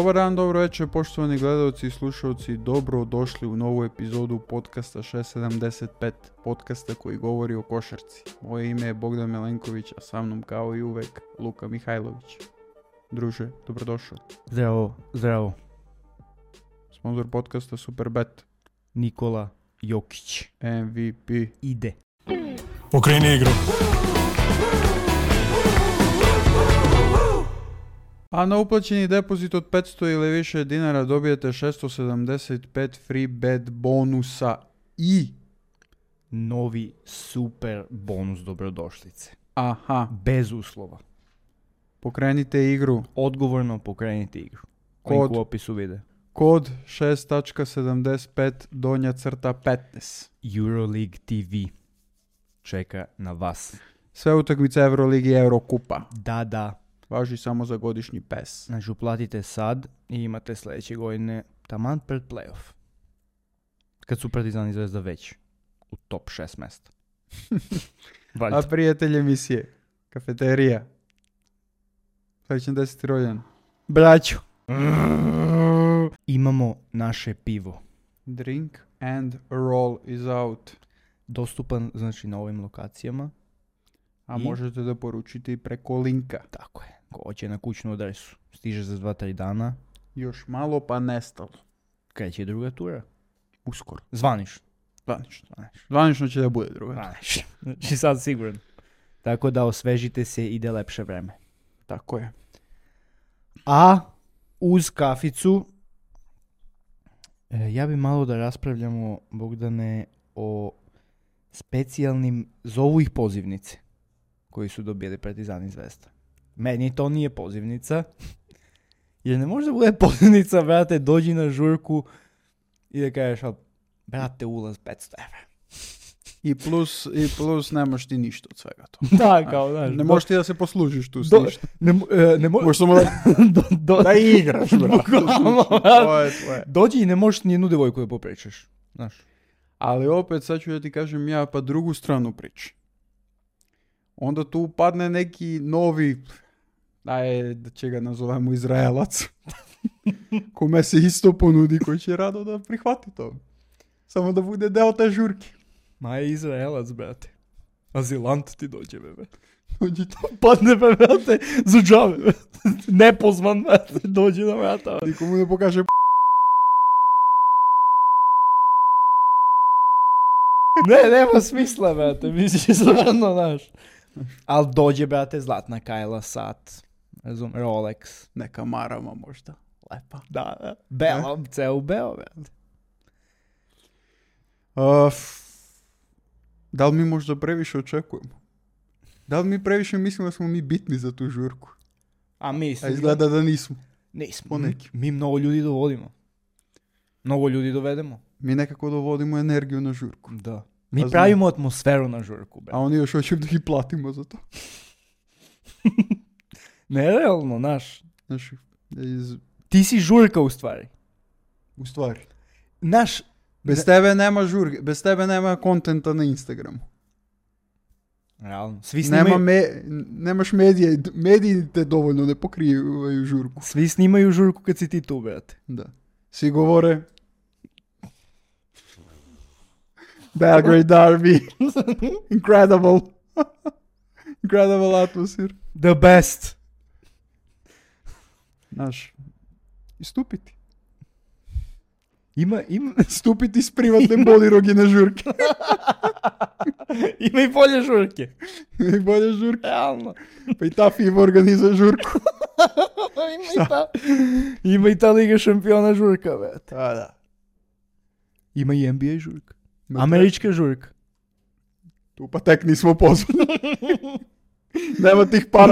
Dobar dan, dobro večer, poštovani gledalci i slušalci, dobro došli u novu epizodu podcasta 675, podcasta koji govori o košarci. Moje ime je Bogdan Milenković, a sa mnom kao i uvek Luka Mihajlović. Druže, dobrodošao. Zdravo. Sponzor podcasta Superbet. Nikola Jokić. MVP. Ide. Okreni igru. A na uplaćeni depozit od 500 ili više dinara dobijete 675 free bet bonusa i Novi super bonus dobrodošlice. aha, Bez uslova. pokrenite igru. Odgovorno pokrenite igru. Kod. Link u opisu videa. Kod 6.75 Euroleague TV čeka na vas. Sve utakmice Euroligi i Eurokupa. Da. Važi samo za godišnji PES. Znači uplatite sad i imate sljedeće godine taman pred playoff. Kad su Partizan i Zvezda već u top 6 mjesta. A prijatelj emisije, kafeterija. Srećan 10. rođendan. Braćo. Imamo naše pivo. Drink and roll is out. Dostupan znači na ovim lokacijama. A I? možete da poručite i preko linka. Tako je. Ko hoće na kućnu adresu. Stiže za 2-3 dana. Još malo pa nestalo. Kreće druga tura. Uskoro. Zvanično. Zvanično će da bude druga. Zvanično. Znači sad siguran. Tako da osvežite se, ide lepše vreme. Tako je. A uz kaficu ja bi malo da raspravljamo, Bogdane, o specijalnim, zovu ih pozivnice, koji su dobili Partizan i Zvezda. Meni to nije pozivnica, jer ne može da bude pozivnica, brate, dođi na žurku i da kažeš, brate, ulaz 500 evra. I plus nemaš ti ništa od svega to. Da, kao, znaš. Ne možeš ti da se poslužiš tu s ništa. Ne Možeš samo da igraš, brate. To je tvoje. Dođi i ne možeš nijednu devojku da popričaš, znaš. Ali opet, sad ću da ti kažem ja, pa drugu stranu priče. Onda tu upadne neki novi, da će ga nazovemo Izraelac, kome se isto ponudi, koji će rado da prihvati to. Samo da bude deo te žurke. Ma je Izraelac, brate. Azilant ti dođe, bebe. Dođi to. Padne, brate, za džave, brate. Nepozvan, brate, dođe na vrata. Nikomu ne pokaže Nema smisla, brate, misliš stvarno, znaš. Ali dođe, brate, zlatna kajla, sat, razum, Rolex. neka marama možda. Lepa. Da. Belo, ceo beo, brate. Da li mi možda previše očekujemo? Da li mi previše mislimo da smo mi bitni za tu žurku? A mislim. A izgleda da nismo. Nismo. Po nekim. Mi mnogo ljudi dovodimo. Mnogo ljudi dovedemo. Mi nekako dovodimo energiju na žurku. Da. Mi A pravimo atmosferu na žurku, brate. A oni još hoće da ih platimo za to. Nerealno, znaš. Znači, Ti si žurka u stvari. u stvari. Naš... Bez tebe nema žurke, bez tebe nema kontenta na Instagramu. Realno. Svi snimaju... Nemaš mediji te dovoljno ne pokrivaju žurku. Svi snimaju žurku kad si ti tu, brate. Da. Svi govore Belgrade Derby. Incredible. Incredible atmosphere. The best. Znaš, istupiti. Ima... Stupiti s privatne bodirogi na žurke. Ima i bolje žurke. I bolje žurke. Realno. Pa i ta FIBA organizuje žurku. Ima i ta Liga šampiona žurka, brate. Da. Ima i NBA žurka. Američka žurka. Tu pa tek nismo pozvani. Nema tih para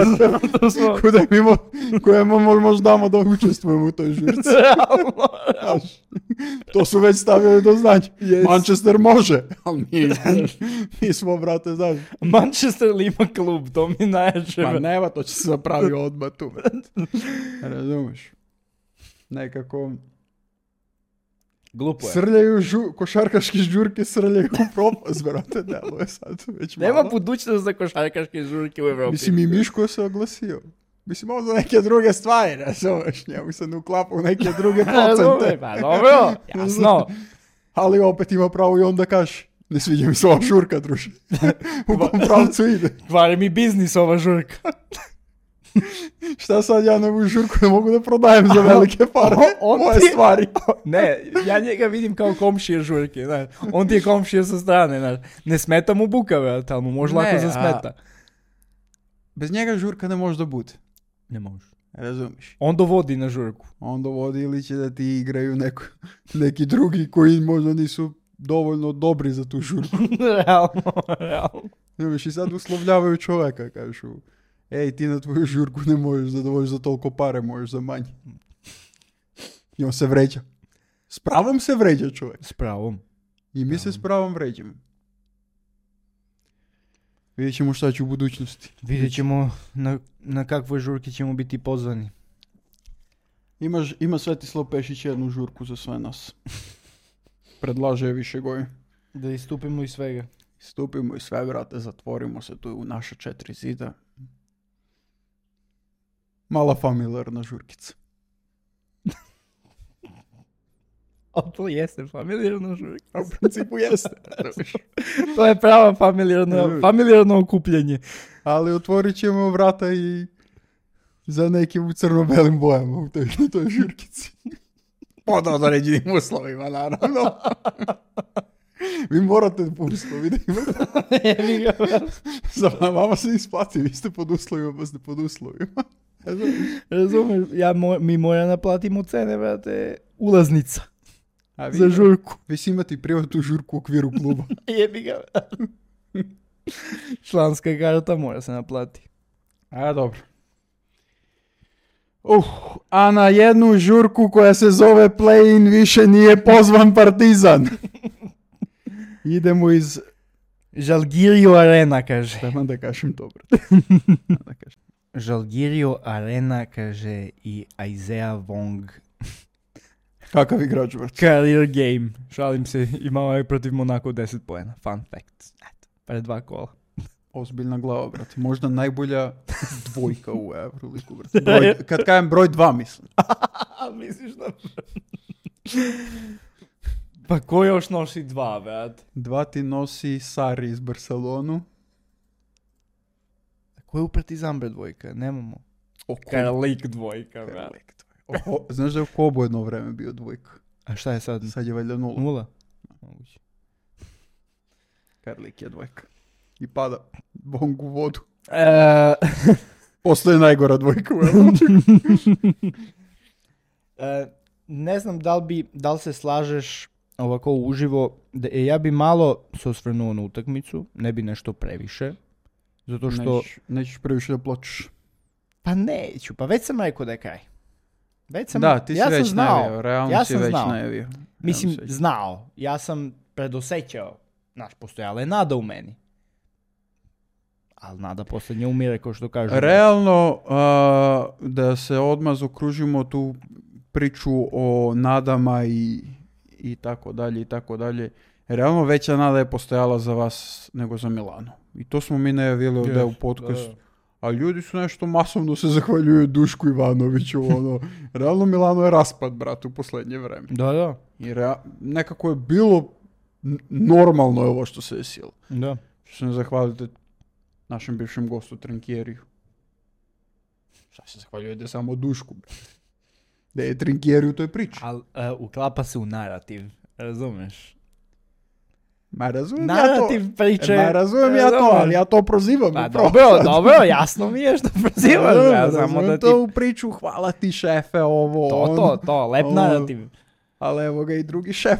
koje možda damo da učestvujemo u toj žurci. Realno. To su već stavili do znanja. Yes. Manchester može, ali mi smo, brate, znaš. Manchester li ima klub, to mi najjače. Pa nema, to će se napravi odmah tu, brate. Razumeš? Nekako... Glupo je. Srljaju košarkaške žurke, srljaju u propast, brate, delo je sad već malo. Nema budućnost za košarkaške žurke u Evropi. Mislim, i Miško se oglasio. Mislim, ovo za neke druge stvari, razumeš, njemu se ne uklapa u neke druge procente. Pa dobro, jasno. Ali opet ima pravo i onda kaže, ne sviđa mi se ova žurka, druže. U kom pravcu ide. Kvari mi biznis ova žurka. Šta sad ja na ovu žurku ne mogu da prodajem za velike pare? Moje stvari. Ne, ja njega vidim kao komšije žurke, znaš. On ti je komšije sa strane, znaš. Ne smeta mu buka, već, ali mu može lako zasmeta. Bez njega žurka ne može da bude. Ne može. Razumiš? On dovodi na žurku. On dovodi ili će da ti igraju neki drugi koji možda nisu dovoljno dobri za tu žurku. Realno. Znaš, i sad uslovljavaju čoveka, kažu, ej, ti na tvoju žurku ne možeš da dovoljš za toliko pare, možeš za manje. I on se vređa. S pravom se vređa čovjek. S pravom. I mi se s pravom vređamo. Vidjet ćemo šta će u budućnosti. Vidjet ćemo na kakvoj žurki ćemo biti pozvani. Ima Svetislav Pešić jednu žurku za sve nas. Predlaže više godina. Da istupimo iz svega. Istupimo iz sve, brate, zatvorimo se tu u naše 4 zida. Mala familijarna žurkica. A to jeste familijarna žurka. U principu jeste. To je prava familijarno okupljanje. Ali otvorit ćemo vrata i za nekim u crno-belim bojama u toj žurkici. Pod određenim uslovima, naravno. Vi morate po uslovi da imate. Za vama se isplati, vi ste pod uslovima, pa ste pod uslovima. Razumeš, mi mora naplatimo cene, brate, ulaznica. Za žurku. Vi si imate privatnu žurku u okviru kluba. Jebi ga. Članska karta mora se naplati. A, dobro. A na jednu žurku koja se zove Play-in više nije pozvan Partizan. Idemo iz... Žalgirio Arena, kaže. Treba da kažem to, brate. Žalgirio Arena, kaže i Isaiah Wong. Kakav igrač, brate? Career game. Šalim se, imao je protiv Monako 10 poena. Fun fact. Eto, pred 2 kola. Ozbiljna glava, brate. Možda najbolja dvojka u Euroligu, brate. Kad kajem broj 2, mislim. Misliš da... Pa ko još nosi 2, brate? 2 ti nosi Sari iz Barcelonu. Ko je u Partizan, bre, dvojka? Nemamo. Karlik dvojka, brate. Znaš da je u Kobu jedno vreme bio dvojka? A šta je sad? Sad je valjda 0. 0? Karlik je dvojka. I pada bong u vodu. Postoje najgora dvojka u Euroligu. Ne znam da li se slažeš ovako uživo. Ja bi malo se osvrnuo na utakmicu, ne bi nešto previše. Zato što... Nećeš previše da plačeš. Pa neću, pa već sam rekao da je kraj. Ti si već najavio, realno si već najavio. Mislim, znao. Ja sam predosećao. Znaš, postojala je nada u meni. Ali nada posljednje umire, kao što kažu. Realno, da se odmah okružimo tu priču o nadama i tako dalje i tako dalje. Realno veća nada je postojala za vas nego za Milano. I to smo mi najavili ovdje u podcastu. A ljudi su nešto masovno se zahvaljuju Dušku Ivanoviću. Realno Milano je raspad, brate, u posljednje vreme. Da. I nekako je bilo normalno je ovo što se desilo. Da. Što se ne zahvalite našem bivšem gostu Trinkjeriju. Šta se zahvaljujete samo Dušku, brate? Da je Trinkjeri u toj priči. Ali uklapa se u narativ, razumeš? Ma razumijem narativ ja to. Priče, ja to, ali ja to prozivam. Pa dobro, jasno mi je što prozivaš. Razumijem to u priču, hvala ti šefe, ovo, To, lep narativ. Ali evo ga i drugi šef.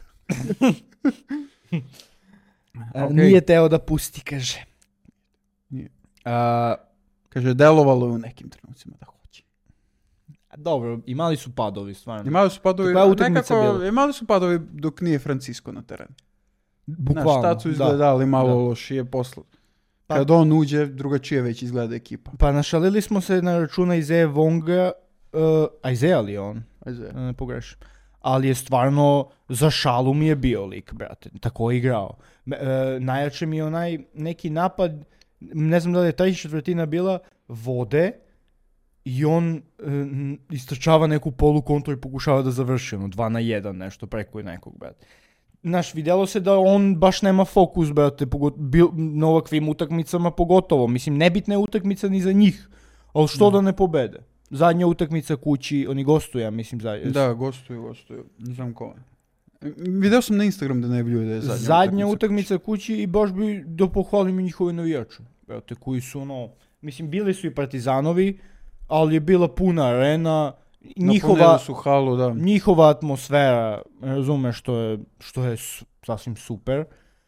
Nije teo da pusti, kaže. Nije. Kaže, delovalo je u nekim trenucima da hoće. Dobro, imali su padovi, stvarno. Imali su padovi dok nije Francisco na terenu. Bukvalno, šta su izgledali malo lošije posle. Kad on uđe, drugačije već izgleda ekipa. Pa našalili smo se na računa Isaiah Wonga, Isaiah li je on? Isaiah. Ne pogrešim. Ali je stvarno, za šalu mi je bio lik, brate. Tako je igrao. Najjače mi je onaj neki napad, ne znam da li je 3/4 bila vode i on istrčava neku polukontru i pokušava da završi 2-1 nešto preko nekog, brate. Znaš, vidjelo se da on baš nema fokus, brate, na ovakvim utakmicama pogotovo. Mislim, nebitna je utakmica ni za njih, ali što da ne pobede? Zadnja utakmica kući, oni gostuju, ja mislim. Da, gostuju. Ne znam ko. Vidio sam na Instagram da najavljuju da je zadnja utakmica kući i baš bi da pohvalim i njihove navijače. Brate, koji su mislim, bili su i Partizanovi, ali je bila puna arena. Napunili su halu, da. Njihova atmosfera, razume, što je sasvim super.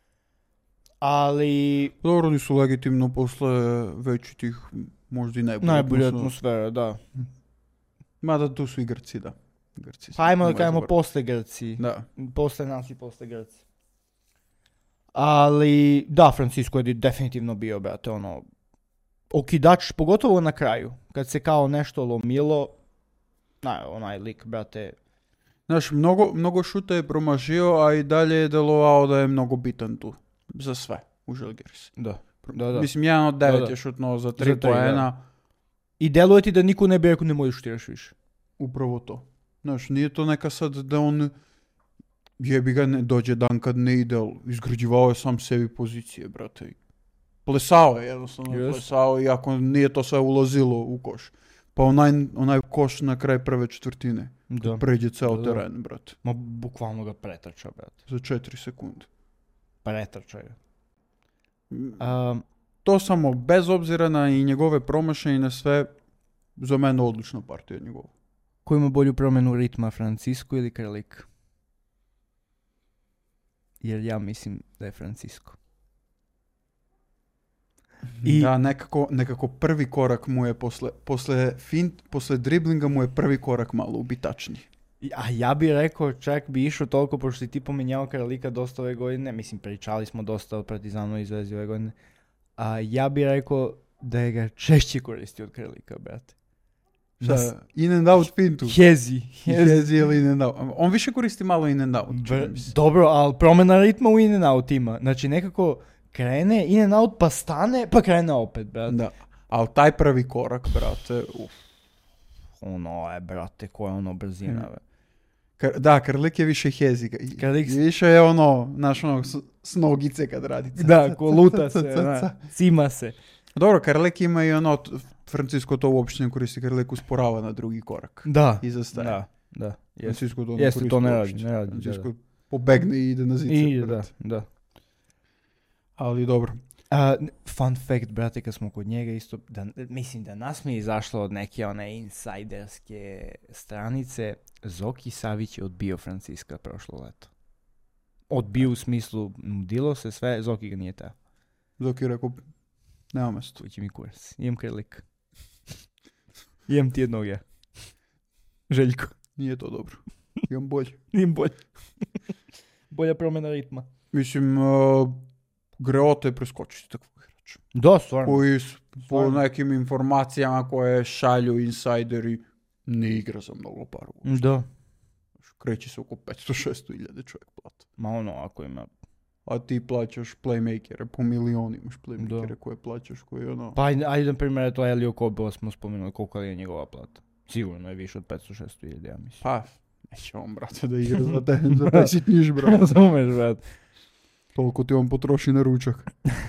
Ali... Dobro, oni su legitimno posle već tih možda i najbolja atmosfera, da. Mada tu su i Grci, da. Pa ajmo da kajemo posle Grci. Da. Posle nas i posle Grci. Ali, da, Francisco je definitivno bio, brate, okidač, pogotovo na kraju. Kad se kao nešto lomilo, onaj lik, brate. Znaš, mnogo šuta je promašio, a i dalje je delovao da je mnogo bitan tu. Za sve u Žalgiris. Da. Mislim, 1 od 9 je šutno za 3 poena. I deluje ti da niko ne bi rekao ne možeš štiraš više. Upravo to. Znaš, nije to neka sad da on jebi ga ne dođe dan kad ne ide, izgrađivao je sam sebi pozicije, brate. Plesao je jednostavno, plesao, iako nije to sve ulazilo u koš. Pa onaj koš na kraj prve četvrtine. Da. Pređe ceo teren, brate. Ma bukvalno ga pretrča, brate. Za 4 sekunde. Pretrča je. To samo, bez obzira na i njegove promašaje i na sve, za mene odlična partija njegova. Ko ima bolju promjenu ritma, Francisco ili Krlik? Jer ja mislim da je Francisco. Da, nekako prvi korak mu je posle driblinga mu je prvi korak malo ubitačniji. A ja bih rekao, čak bi išao toliko, pošto si ti pomenjao Kralika dosta ove godine, mislim, pričali smo dosta o Partizanu i Zvezdi ove godine, a ja bih rekao da je ga češće koristio od Kralika, brate. Da, in and out fintu. Hezi ili in and out. On više koristi malo in and out. Dobro, ali promjena ritma u in and out ima. Znači nekako krene in and out, pa stane, pa krene opet, brate. Da, ali taj prvi korak, brate, brate, koja je brzina, Da, Krlik je više hezi. Više je s nogice kad radi. Da, ko luta se, cima se. Dobro, Krlik ima i Francisco to uopšte ne koristi, Krlik usporava na drugi korak. Da. I zastaje. Da. Francisco to ne radi. Francisco pobegne i ide na zice. Da. Ali dobro. Fun fact, brate, kad smo kod njega isto, mislim da nas mi je izašlo od neke one insajderske stranice, Zoki Savić je odbio Franciska prošlo leto. Odbio u smislu, nudilo se sve, Zoki ga nije teo. Zoki je rekao, nema mesto. Ući mi kurs, imam Krlik. Imam ti jednog ja. Željko. Nije to dobro. Imam bolje. Bolja promjena ritma. Mislim, Greota je preskočiti takvog igrača. Da, stvarno. Koji po nekim informacijama koje šalju insajderi ne igra za mnogo para. Da. Kreće se oko 500-600 hiljade čovjek plata. Ma ako ima. A ti plaćaš playmakere, po milioni imaš playmakere koje plaćaš, koji Pa ajde na primjer, to Elio Kobo smo spomenuli, koliko je njegova plata. Sigurno je više od 500-600 hiljade, ja mislim. Pa, neće on, brate, da igra za taj sitniš, brate. Razumeš, brate. Toliko ti on potroši na ručak.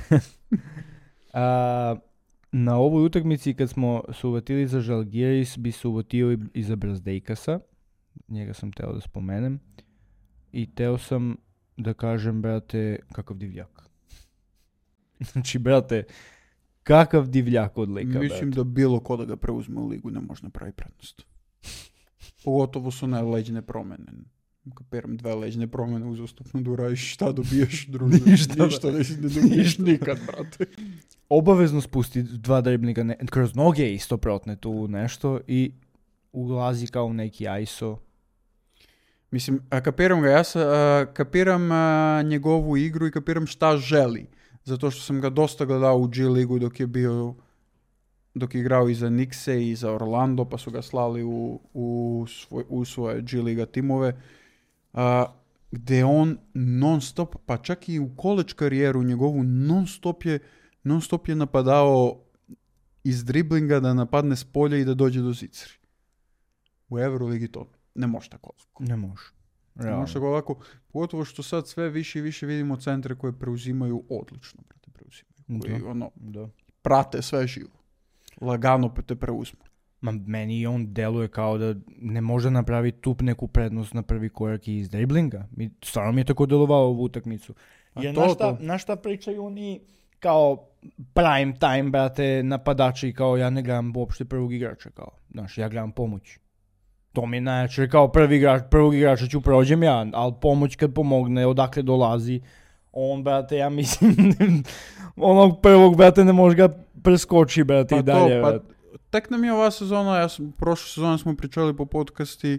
Na ovoj utakmici kad smo se uvatili za Žalgiris, bi se uvatio i za Brazdejkasa. Njega sam teo da spomenem. I teo sam da kažem, brate, kakav divljak. Znači, brate, kakav divljak od lika, brate. Mislim da bilo ko da ga preuzme u ligu ne može napraviti prednost. Pogotovo su one leđne promjene. Kapiram, 2 leđne promjene uzastopno da uradiš, šta dobiješ, druže? Ništa ne dobiješ nikad, brate. Obavezno spusti 2 driblinga, kroz noge isto protne tu nešto i ulazi kao neki ISO. Mislim, kapiram ga, kapiram njegovu igru i kapiram šta želi. Zato što sam ga dosta gledao u G ligu dok je igrao i za Knickse i za Orlando, pa su ga slali u svoje G liga timove, gdje on non stop, pa čak i u college karijeru njegovu non stop je napadao iz driblinga da napadne s polja i da dođe do zicari. U Euroligi to ne može tako lako. Ne može. Ne može tako lako. Pogotovo što sad sve više i više vidimo centre koje preuzimaju odlično. Koji prate sve živo. Lagano te preuzmu. Ma meni on deluje kao da ne može napraviti tu neku prednost na prvi korak iz driblinga. Stvarno mi je tako delovao ovu utakmicu. Jer na šta pričaju oni kao prime time, brate, napadači, kao ja ne gledam uopšte prvog igrača, kao, znaš, ja gledam pomoć. To mi je najjače, kao prvog igrača ću prođem ja, ali pomoć kad pomogne, odakle dolazi, on, brate, ja mislim, onog prvog, brate, ne može ga preskoči, brate, i dalje, brate. Tek nam je ova sezona, prošle sezone smo pričali po podcasti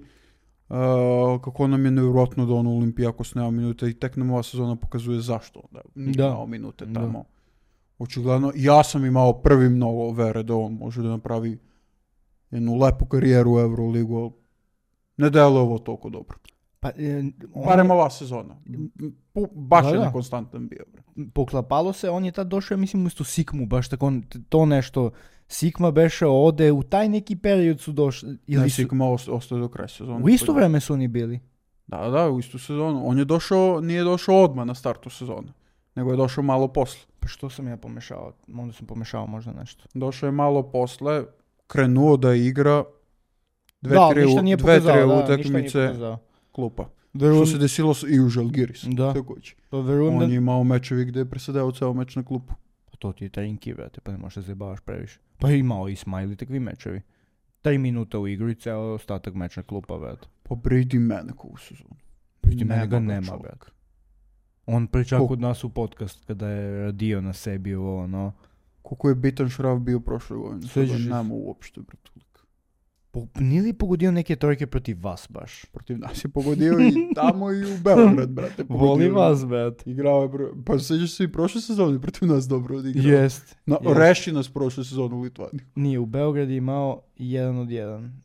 kako nam je nevjerojatno da on u Olimpijakos nema minute i tek nam ova sezona pokazuje zašto nije imao minute tamo. Očigledno, ja sam imao prvi mnogo vere da on može da napravi jednu lepu karijeru u Euroligu, ali ne deluje ovo toliko dobro. Barem ova sezona. Baš je nekonstantan bio. Poklapalo se, on je tad došao, mislim, isto Sikmu, baš tako, to nešto, Sikma beše ode, u taj neki period su došli. Ne, Sikma ostaje do kraja sezona. U isto vreme su oni bili. Da, u istu sezonu. On je došao, nije došao odmah na startu sezone, nego je došao malo posle. Pa što sam ja pomešao? Onda sam pomešao možda nešto. Došao je malo posle, krenuo da igra dve, tri utakmice klupa. Što se desilo i u Žalgirisu. On je imao mečevi gdje je presedao ceo meč na klupu. Pa to ti je trinki, brate, pa ne možeš da se bavaš previše. Pa je imao i Smiley takvi mečevi. 3 minuta u igru i ceo ostatak meč na klupa, brate. Pa Brady Manek u sezonu. Brady Manek ga nema, brate. On priča kod nas u podcast kada je radio na sebi ovo, no. Koliko je bitan Šraf bio prošle godine. Sada nema uopšte, brate. Nije li pogodio neke trojke protiv vas baš? Protiv nas je pogodio i tamo i u Beograd, brate. Voli vas, brate. Igrao je, pa sećaš se i prošle sezone protiv nas dobro odigrao. Jest. Reši nas prošle sezone u Litvaniju. Nije, u Beograd je imao 1 od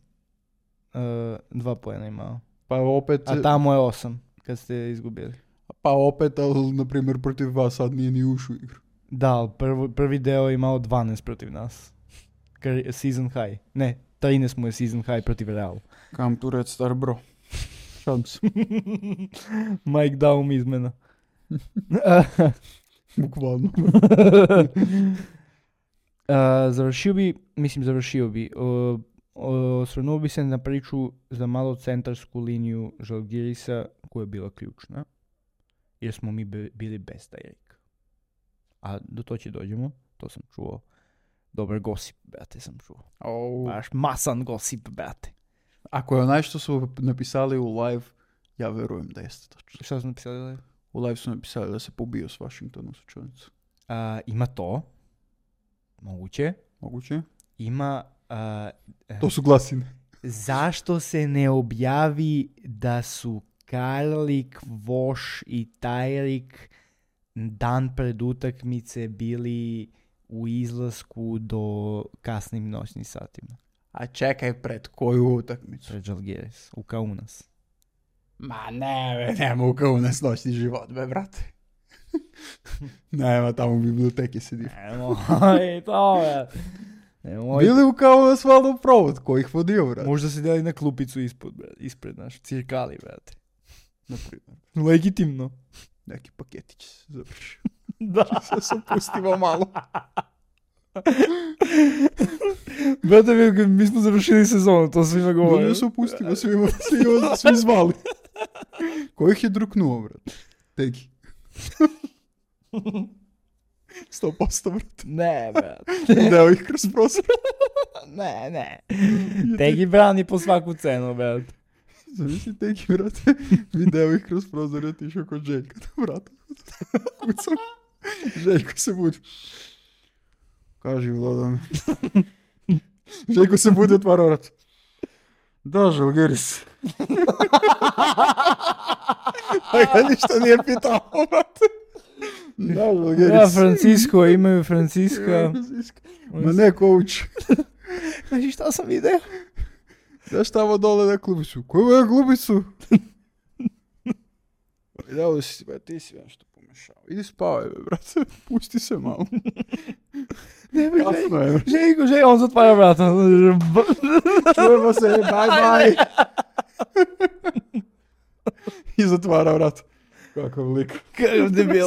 1. 2 poena imao. Pa opet... A tamo je 8, kad ste izgubili. Pa opet, ali, na primjer, protiv vas sad nije ni ušao igru. Da, ali prvi deo je imao 12 protiv nas. Season high. Ne, 13 mu je season high protiv Real. Kam tu red star bro. Šalim se. Mike Daum izmena. Bukvalno. Završio bi. Osvrnuo bi se na priču za malo centarsku liniju Žalgirisa koja je bila ključna. Jer smo mi bili bez Tajrika. A do to će dođemo. To sam čuo. Dobar gosip, brate, sam čuo. Baš masan gosip, brate. Ako je onaj što su napisali u live, ja verujem da jeste točno. Šta su napisali u live? U live su napisali da se pobio s Washingtonom slučajnicu. Ima to. Moguće. Ima... to su glasine. Zašto se ne objavi da su Karlik, Voš i Tajrik dan pred utakmice bili u izlasku do kasnim noćnim satima? A čekaj, pred koju utakmicu? Pred Žalgiris, u Kaunas. Ma nema u Kaunas noćni život, brate. Nema tamo u biblioteki sedi. Nemoj to, brate. Bili u Kaunas valjda provod, ko ih vodio, brate. Možda se deli na klupicu ispred naš cirkali, brate. Naprimjer. Legitimno. Neki paketić se završio. Da. Se opustimo malo. Brate, mi smo završili sezonu, to svima govorio. Da se opustimo, svi zvali. Ko ih je druknuo, brate? Tegi. 100%, brate. Ne, brate. Video ih kroz prozor. Ne. Tegi brani po svaku cenu, brate. Zamisli Tegi, brate. Video ih kroz prozor, ja ti išao kod Željka. Brate. Kucam. Željko se budi. Kaži, Vladan. Željko se budi, otvara vrat. Da, Žalgiris. A ja ništa nije pitao, brate. Da, Žalgiris. Da, Francisco, imaju Francisca. Ma ne, coach. Znači, šta sam video? Daš tamo dole na klubicu. Koju je klubicu? Dao si, ti si nešto pomešao. Idi spavaj, brate. Pusti se malo. Kasno je. Željko, on zatvara vrata. Čujemo se, bye. I zatvara vrat. Kakav lik. Kakav debil.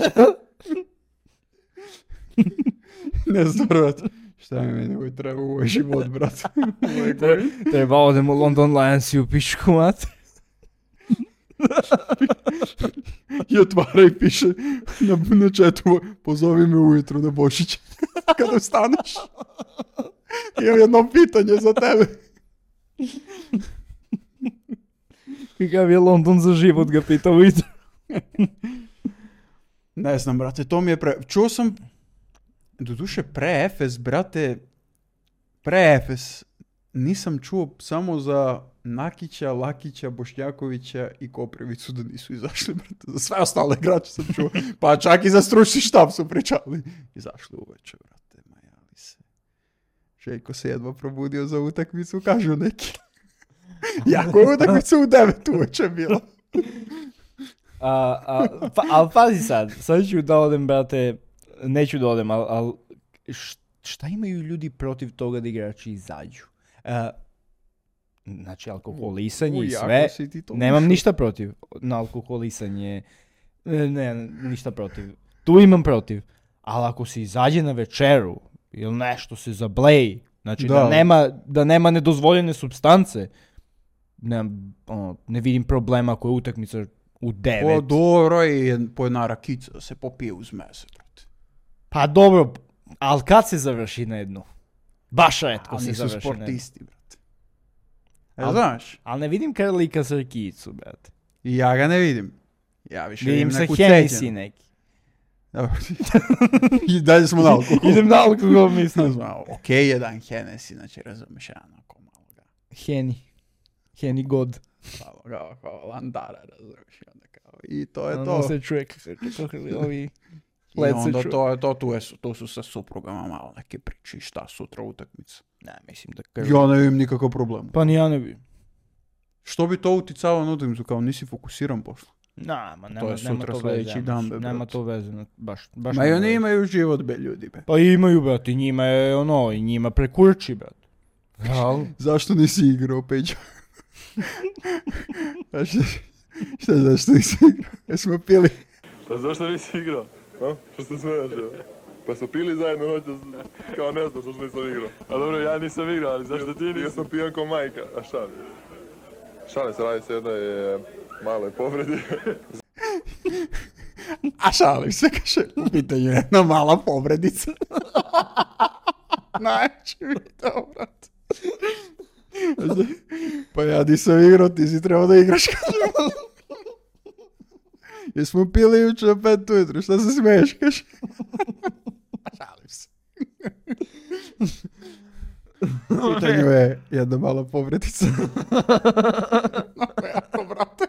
Ne znam, vrat. Šta mi meni treba u ovoj život, brat? Treba odem u London Lions i u pičku mat. I otvara i piše na chatu, pozovi me ujutru na Božić. Kada vstaneš. Imam jedno pitanje za tebe. Kakav je London za život, ga pita ujutru. Ne znam, brate, to mi je Čuo sam, doduše pre-Efes, brate, pre-Efes nisam čuo samo za Nakića, Lakića, Bošnjakovića i Koprivicu da nisu izašli, brate. Za sve ostale igrače sam čuo. Pa čak i za stručni štab su pričali. Izašli uveče, brate, majali se. Željko se jedva probudio za utakmicu, kažu neki. Jako je utakmica u 9 uveče bila. Ali pazi sad ću da odem, brate, neću da odem, ali šta imaju ljudi protiv toga da igrači izađu? Znači, alkoholisanje i sve, nemam ništa protiv na alkoholisanje, ne, ništa protiv, tu imam protiv, ali ako se izađe na večeru ili nešto se zableji, znači da nema nedozvoljene supstance, ne vidim problema ako je utakmica u 9. O, dobro je po jedna rakica da se popije uz mese, brate. Pa dobro, ali kad se završi na jednu? Baš retko se završi na jednu. Oni su sportisti, brate. Znaš? Ali ne vidim Karlika sa rakicu, brate. I ja ga ne vidim. Ja više vidim neku sa Hennessy neki. I dalje smo na alkohol. Idem na alkohol, mislim. Ok, jedan Hennessy, znači razumiješ, onako malo ga. Henny God. Kao Landara, razumiješ, onda kao. I to je to. Ono se čuje ovi... I onda to je to, tu su sa suprugama malo neke priče, šta sutra utakmica. Ne, mislim da... Ja ne vidim nikakav problem. Pa ni ja ne vidim. Što bi to uticalo na utakmicu, kao nisi fokusiran posle? Nema to veze. Nema to veze, baš. Ma i oni imaju život, be ljudi, be. Pa imaju, brate, njima je i njima prekurči, brate. Zašto nisi igrao, Peđo? Zašto nisi igrao? Jesmo pili? Pa zašto nisi igrao? Što se smiješ, evo? Pa smo pili zajedno noćas, kao ne znam što nisam igrao. A dobro, ja nisam igrao, ali zašto ti nisi? Ja sam pijan ko majka, a šalim. Šalim se, radi se jednoj maloj povredi. A šalim se, kaže, u pitanju jedna mala povredica. Najče mi to, brate. Pa ja nisam igrao, ti si trebao da igraš, kaže. Jesmo pili juče na 5 ujutru, šta se smiješ, kaže? Šalim se. U pitanju je jedna mala povredica. Jako, brate.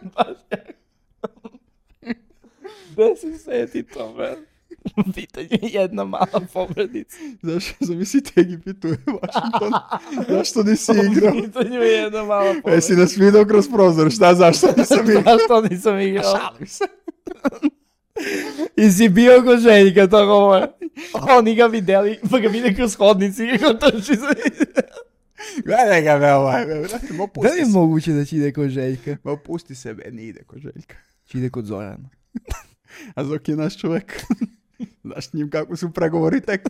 Gde si seti to, man? U pitanju je jedna mala povredica. Znaš, zamislite Egiptu je Washington. Zašto nisi igrao? U pitanju je jedna mala povredica. Jesi nas vidio kroz prozor, zašto nisam igrao? Zašto nisam igrao? Šalim se. I si bio ko Željka, to govore. Oni ga videli, pa ga vide kroz hodnici i ga trči za... Gledaj ga me ovaj, da li je moguće da će ide kod Željka? Ma pusti sebe, ne ide kod Željka. Će ide kod Zorana. A Zoki je naš čovjek. Znaš s njim kako su pregovori tek.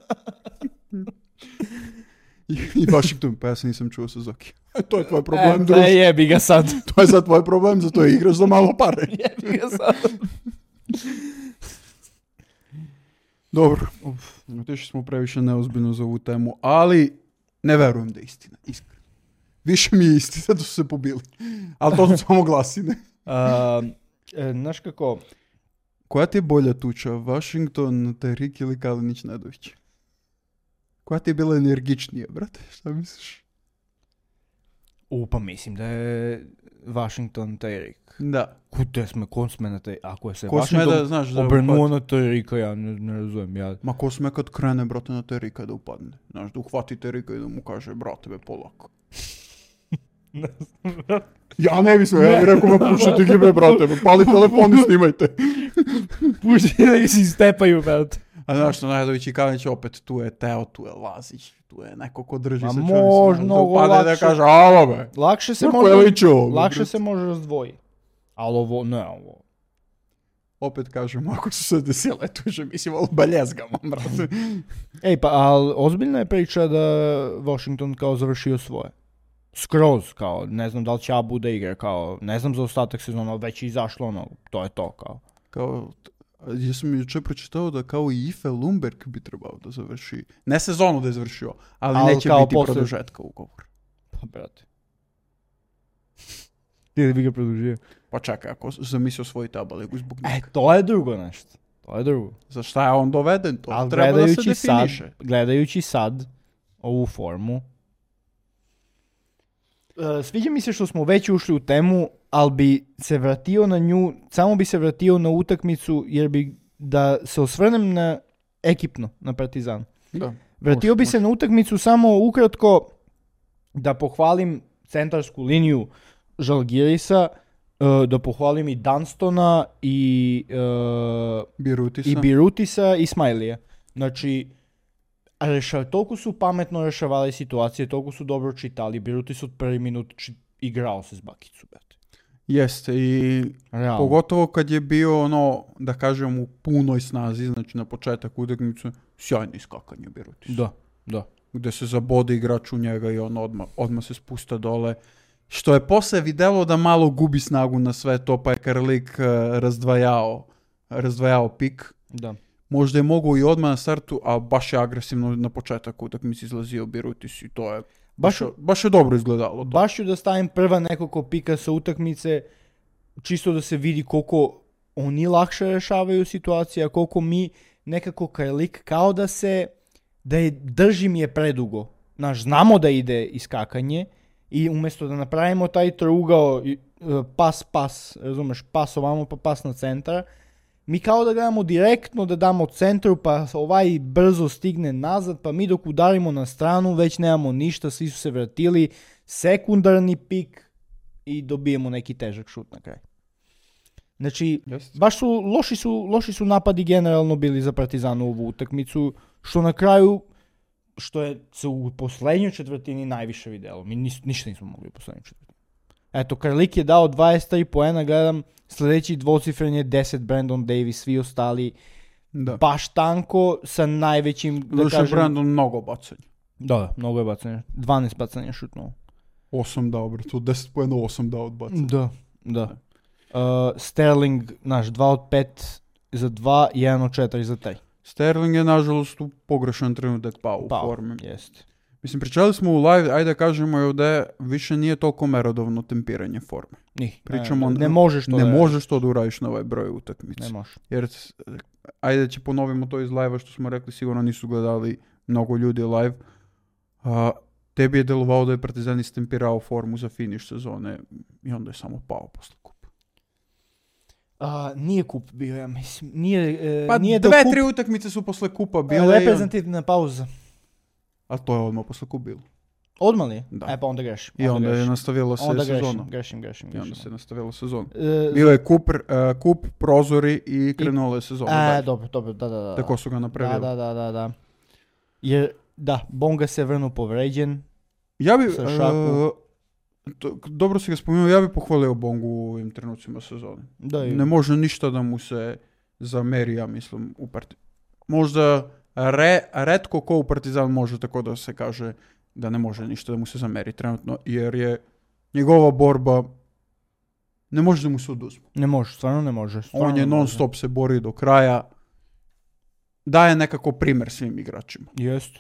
I Washington, pa ja se nisam čuo sa Zoki. To je tvoj problem, druž. Ne, jebi ga sad. To je sad tvoj problem, zato je igraš za malo pare. Jebi ga sad. Dobro, otišli smo previše neozbiljno za ovu temu, ali ne verujem da je istina, iskreno. Više mi je istina da su se pobili, ali to su samo glasine. Znaš kako? Koja ti je bolja tuča, Washington, Terik ili Kalinić Nedović? Koja ti je bila energičnija, brate, šta misliš? Pa mislim da je Washington Terik. Da. Ko sme na Terik? Ako je se ko Washington znaš, da obrnuo na Terika, ja ne razumijem. Ja... Ma ko sme kad krene, brate, na Terika da upadne? Znaš, da uhvati Terika i da mu kaže, brate, be, polako. Ne znam. Ja ne bi sve, ja bih rekao, pušite gibe, brate, pali telefon i snimajte. Pušite da si stepaju, brate. A znaš što Najdović i Kalinić, opet tu je Teo, tu je Lazić, tu je neko ko drži Ma sa može mnogo upade da lakše. kaže, alo be, Lakše se kako može, je ličio ovo, lakše brate? se može razdvoji. Ali ovo, ne ovo. Opet kažem, ako su se desile tuže, mislim, ovo beljezgama, brate. Ej, pa, ali ozbiljna je priča da Washington kao završio svoje. Skroz, kao, ne znam da li će Abu da igra, kao, ne znam za ostatak sezona, već je izašlo ono, to je to, kao. Kao, ja sam juče pročitao da kao i Ife Lundberg bi trebao da završi, ne sezonu da je završio, ali neće kao biti posle- produžetka ugovor. Pa, brate. Ti bi ga produžio. Pa čekaj, ako zamisli osvojiti ABA ligu zbog njega. To je drugo nešto. To je drugo. Za šta je on doveden? To Ali treba da se definiše. gledajući sad ovu formu, sviđa mi se što smo već ušli u temu, ali bi se vratio na nju, samo bi se vratio na utakmicu, jer bi da se osvrnem na ekipno, na Partizan. Da. Vratio bi se na utakmicu samo ukratko da pohvalim centarsku liniju Žalgirisa, da pohvalim i Dunstona i Birutisa i Smilija. Znači, toliko su pametno rešavali situacije, toliko su dobro čitali. Birutis od prvi minut igrao se s bakicu, brate. Jeste i Realno. pogotovo kad je bio ono, da kažem, u punoj snazi, znači na početak utakmice, sjajno iskakanje Birutis. Da. Gde se zabode igrač u njega i on odmah se spusta dole. Što je posle videlo da malo gubi snagu na sve to, pa je Karlik razdvajao pik. Da. Možda je mogao i odmah na startu, a baš je agresivno na početak utakmice izlazio Birutis i to je baš je dobro izgledalo. To. Baš ću da stavim prva nekoliko pika sa utakmice, čisto da se vidi koliko oni lakše rešavaju situacije, a koliko mi nekako Karlik kao da je držim je predugo. Znamo da ide iskakanje i umjesto da napravimo taj trougao pas, razumeš, pas ovamo pa pas na centar, mi kao da gledamo direktno da damo centru, pa ovaj brzo stigne nazad, pa mi dok udarimo na stranu već nemamo ništa, svi su se vratili, sekundarni pik i dobijemo neki težak šut na kraj. Znači, baš su loši su napadi generalno bili za Partizan u ovu utakmicu, što na kraju, što je se u poslednjoj četvrtini najviše vidjelo. Mi ništa nismo mogli u poslednjoj četvrtini. Eto, Karlik je dao 23 poena, gledam, sljedeći dvocifren je 10 Brandon Davis, svi ostali baš tanko sa najvećim, da kažem... Brandon mnogo bacanja. Da, mnogo je bacanja. 12 bacanja šutnuo. 8 dao, bre, tu 10 poena 8 dao od bacanja. Da. Sterling, 2 od 5 za 2, 1 od 4 za 3. Sterling je, nažalost, u pogrešan trenutak pao u formi. Jest. Mislim, pričali smo u live, ajde da kažemo je da više nije toliko merodovno tempiranje forme. Pričamo, ne možeš to možeš to da uradiš na ovaj broj utakmice. Ne možeš. Jer, ajde da će ponovimo to iz live-a što smo rekli, sigurno nisu gledali mnogo ljudi live. Tebi je delovao da je Partizan istempirao formu za finiš sezone i onda je samo pao posle kupa. Nije kup bio, ja mislim. Nije 2-3 utakmice su posle kupa bile. Reprezentativna pauza. A to je odmah posle kupa bilo. Odmah li? Da. Pa onda grešim. I onda je nastavila se sezona. Grešim. I onda se nastavila sezona. Bio je kup, prozori i krenula je sezona. Dobro, da. Tako su ga napravili. Da. Jer, Bonga se vrnu povređen. Ja bi, dobro si ga spomenuo, ja bi pohvalio Bongu u ovim trenucima sezone. Ne može ništa da mu se zameri, ja mislim, u Partizanu. Možda retko ko u Partizan može tako da se kaže da ne može ništa da mu se zameri trenutno, jer je njegova borba ne može da mu se oduzme. Ne može, stvarno ne može. On je non stop se bori do kraja, daje nekako primjer svim igračima. Jest.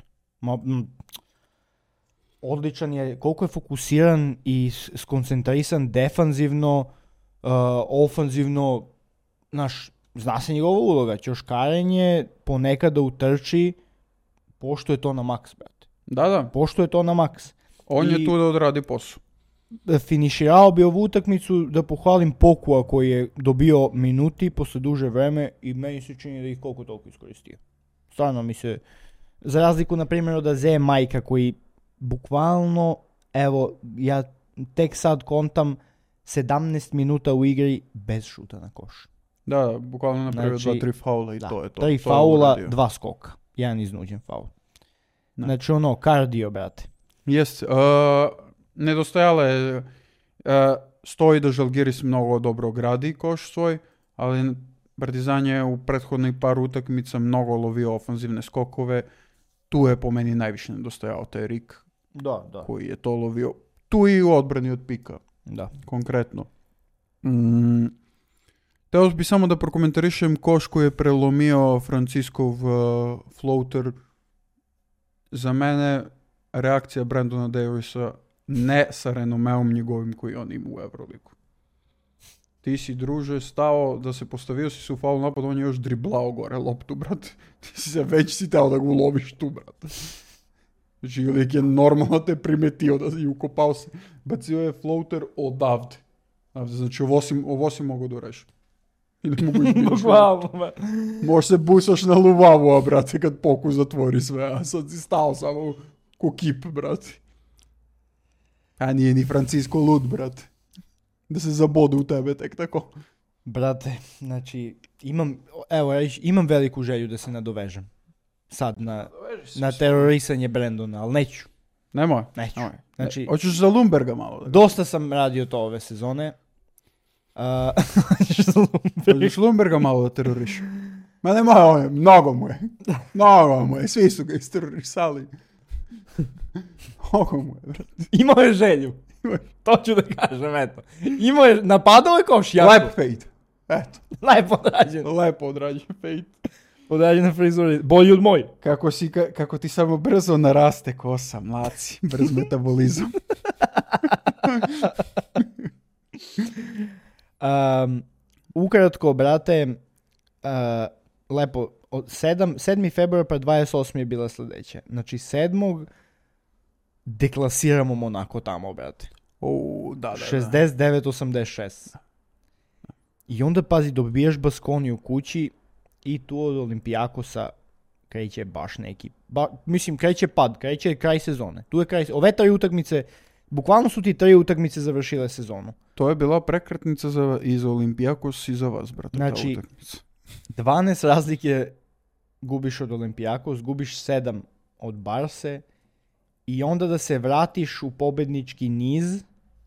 Odličan je, koliko je fokusiran i skoncentrisan defanzivno, ofanzivno, zna se njegova uloga, ćoškarenje, ponekada utrči, pošto je to na maks, brate. Da. Pošto je to na maks. On je tu da odradi posao. Finiširao bi ovu utakmicu, da pohvalim Pokua koji je dobio minuti posle duže vreme i meni se čini da ih koliko toliko iskoristio. Stvarno mi se, za razliku na primjer od Aze Majka koji bukvalno, evo, ja tek sad kontam 17 minuta u igri bez šuta na koš. Da, bukvalno napravio Znači, 2-3 faula i Da, to je to. 3 To je faula, uradio. 2 skoka. Jedan iznuđen faul. Da. Znači ono, kardio, brate. Jest, nedostajala je, stoji da Žalgiris mnogo dobro gradi koš svoj, ali Partizan je u prethodnih par utakmica mnogo lovio ofanzivne skokove. Tu je po meni najviše nedostajao taj Rik Da. koji je to lovio. Tu i u odbrani od pika, Da. konkretno. Teo bi samo da prokomentarišem koš koji je prelomio Franciskov floater. Za mene reakcija Brandona Davisa ne sa renomeom njegovim koji on ima u Euroligu. Ti si, druže, stao da se postavio si u faul napad, on je još driblao gore loptu, brate. Ti si se već si teo da ga uloviš tu, brate. Znači, lik je normalno te primetio da i ukopao se. Bacio je floater odavde. Znači, ovo si mogao da reši. I ne mogu izbiti. Možeš se busaš na luvavu, brate, kad pokus zatvori sve, a sad si stao samo ko kip, brate. A nije ni Francisco lud, brate. Da se zabode u tebe tek tako. Brate, znači, imam veliku želju da se nadovežem. Sad na terorisanje Brandona, ali neću. Nemoj. Neću. Nemoj. Znači, Hoćeš za Lumberga malo? Da dosta sam radio to ove sezone. Hoćeš Lumberga malo da teroriš? Ma nemoj, on je, mnogo mu je, svi su ga isterorisali. Mnogo mu je, brate. Imao je želju. To ću da kažem, eto. Imao je, napadao je koš, jako. Lep fade. Eto, Lepo odrađen. lepo odrađen fade. Odrađena frizura. Bolji od moj. Kako ti samo brzo naraste kosa, mlaci. Brz metabolizam. Ukratko, brate, lepo, 7. februar pa 28. je bila sljedeća. Znači, 7. deklasiramo Monako tamo, brate. Da. 69-86. I onda, pazi, dobijaš Baskoni u kući i tu od Olimpijakosa kreće baš neki... mislim, kreće pad, kreće kraj sezone. Tu je kraj... Ove 3 utakmice, bukvalno su ti 3 utakmice završile sezonu. To je bila prekretnica i za Olimpijakos i za vas, brate, Znači, ta utakmica. 12 razlike gubiš od Olimpijakos, gubiš 7 od Barse i onda da se vratiš u pobednički niz,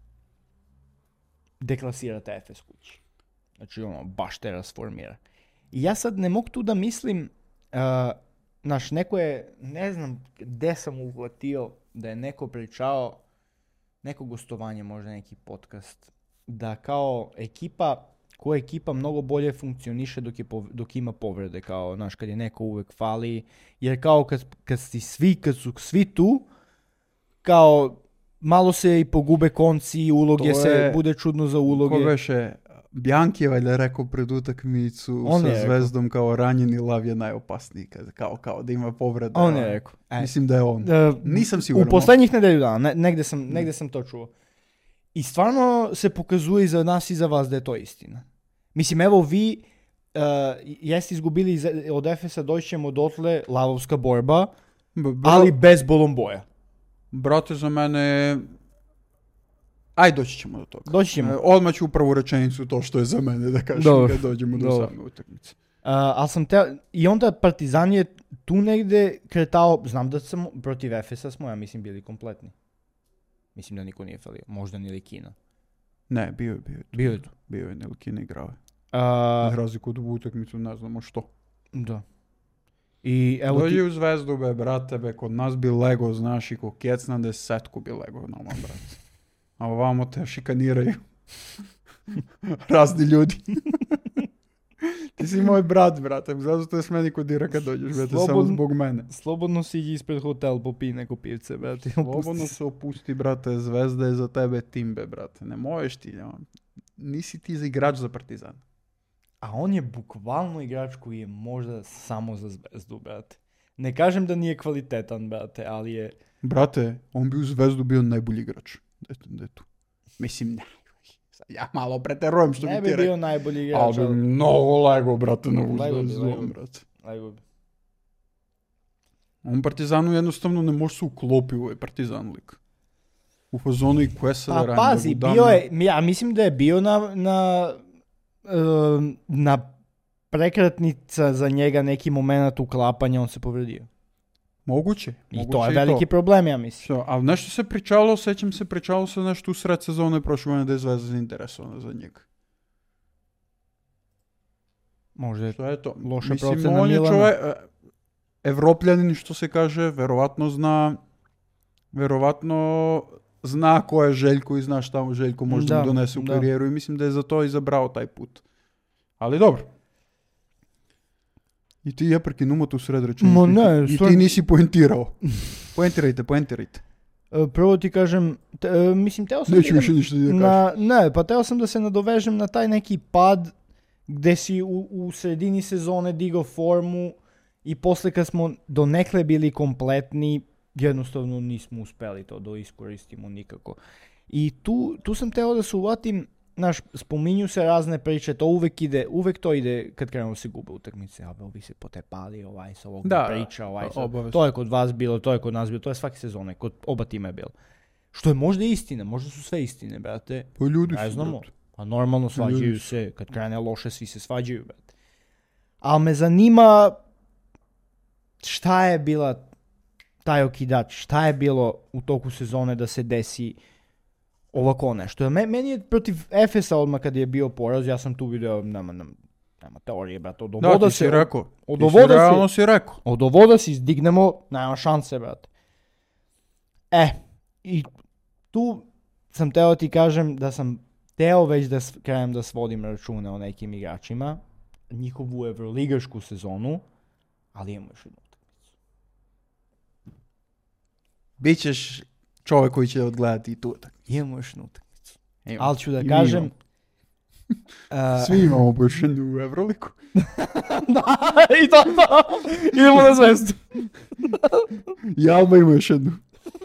deklasirate Efes kući. Znači, baš te rasformira. I ja sad ne mogu tu da mislim, neko je, ne znam gde sam uhvatio, da je neko pričao, neko gostovanje, možda neki podcast, da kao ekipa mnogo bolje funkcioniše dok ima povrede, kao, znaš, kad je neko uvek fali, jer kao kad su svi tu, kao malo se i pogube konci, uloge bude čudno za uloge. Ko beše, Bianchi je valjda rekao pred utakmicu sa Zvezdom kao ranjeni lav je najopasniji, kao da ima povrede. On je rekao. Mislim da je on. Nisam siguran. U poslednjih nedelju dana, negde sam to čuo. I stvarno se pokazuje za nas i za vas da je to istina. Mislim, evo vi jeste izgubili od Efesa, doći ćemo dotle, lavovska borba, ali bez Bolomboja. Brate, za mene... Aj, doći ćemo do toga. Doći ćemo. Odmah ću u prvu rečenicu to što je za mene, da kažem, kad dođemo do same utakmice. Ali i onda Partizan je tu negde kretao, znam da sam protiv Efesa smo, ja mislim, bili kompletni. Mislim da niko nije falio. Možda ni Likina. Ne, bio je tu. Bio je Likina igrao. Za razliku od utakmicu, ne znamo što. Da. I evo dođi u Zvezdu, brate, kod nas bi lego, znaš, i ko kjecna 10 bi lego, nama, brate. A ovamo te šikaniraju. Razni ljudi. Ti si moj brat, brate. Zato je s meni kodira kad dođeš, brate, samo zbog mene. Slobodno si ispred hotel, popij neko pivce, brate. Slobodno se opusti, brate. Zvezda je za tebe timbe, brate. Ne možeš ti. Nisi ti za igrač za Partizan. A on je bukvalno igrač koji je možda samo za Zvezdu, brate. Ne kažem da nije kvalitetan, brate, ali je... Brate, on bi u Zvezdu bio najbolji igrač. Gde tu? Mislim, ne. Ja malo preterujem što bi ti rekao. Ne bi bio najbolji igrač. Ali bi mnogo lego, brate, na Zvezdu, brate. Lego bi. On Partizanu jednostavno ne može se uklopi u ovaj Partizan lik. U fazonu i Kvesa. Pa pazi, bio je, ja mislim da je bio na na prekretnica za njega neki moment uklapanja, on se povredio. Moguće. I to je veliki problem, ja mislim. Ali nešto se pričalo, sećam se, pričalo se nešto u sred sezone prošle godine da je Zvezda zainteresovana za njega. Možda je Što je to? loša Mislim, procena on je Milana. Evropljanin, što se kaže, verovatno zna ko je Željko i zna šta mu Željko može da mu donese u karijeru i mislim da je za to izabrao taj put. Ali dobro. I ti je prekinumo tu sred rečenicu. I ti nisi poentirao. Poentirajte. Prvo ti kažem, mislim, teo sam... Neću više ništa da kažem. Teo sam da se nadovežem na taj neki pad gde si u sredini sezone digao formu i posle kad smo donekle bili kompletni, jednostavno nismo uspeli to da iskoristimo nikako. I tu sam teo da se uvatim, spominju se razne priče, to uvek to ide kad krenemo se gube utakmice, ovi se potepali, ovaj sa ovog priča, to je kod vas bilo, to je kod nas bilo, to je svake sezone, kod oba tima je bilo. Što je možda istina, možda su sve istine, brate. Pa ljudi ne znamo. Pa normalno svađaju se, kad krene loše svi se svađaju, brate. Ali me zanima šta je bila taj okidač, šta je bilo u toku sezone da se desi ovako nešto. Meni je protiv Efesa odmah kad je bio poraz, ja sam tu video, nema teorije, brate. Od ovoda si rekao. Od ovoda si izdignemo, nema šanse, brate. I tu sam teo ti kažem da sam teo već da krenem da svodim račune o nekim igračima, njihovu evroligašku sezonu, ali imamo još jednu utakmicu. Bićeš čovjek koji će odgledati i tu utakmicu. Imamo još jednu utakmicu. Ali ću da kažem... Svi imamo još jednu Evroligu. Da, i to. Idemo na Zvezdu. I Alba ima još jednu.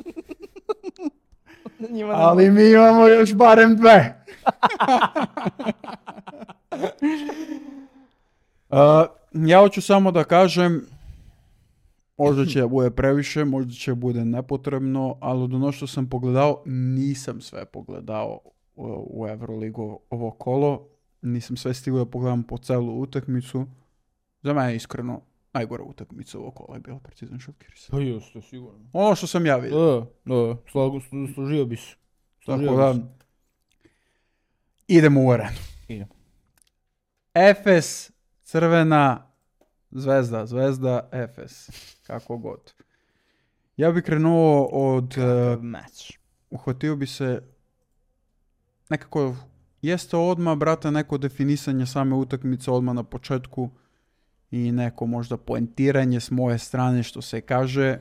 Ali mi imamo još barem dve. Ja hoću samo da kažem, možda će bude previše, možda će bude nepotrebno, ali od ono što sam pogledao, nisam sve pogledao u Euroligu ovo kolo. Nisam sve stigao da pogledam po celu utakmicu. Za mene iskreno najgora utakmica ovo kola je bila Partizan Žalgiris. Pa jeste, sigurno. Ono što sam ja vidio. Da, složio bi se. Tako da, idemo u arenu. Efes, Crvena, Zvezda, Efes. Kako god. Ja bih krenuo od... uhvatio bi se nekako... Jeste odmah, brate, neko definisanje same utakmice odmah na početku i neko možda poentiranje s moje strane što se kaže.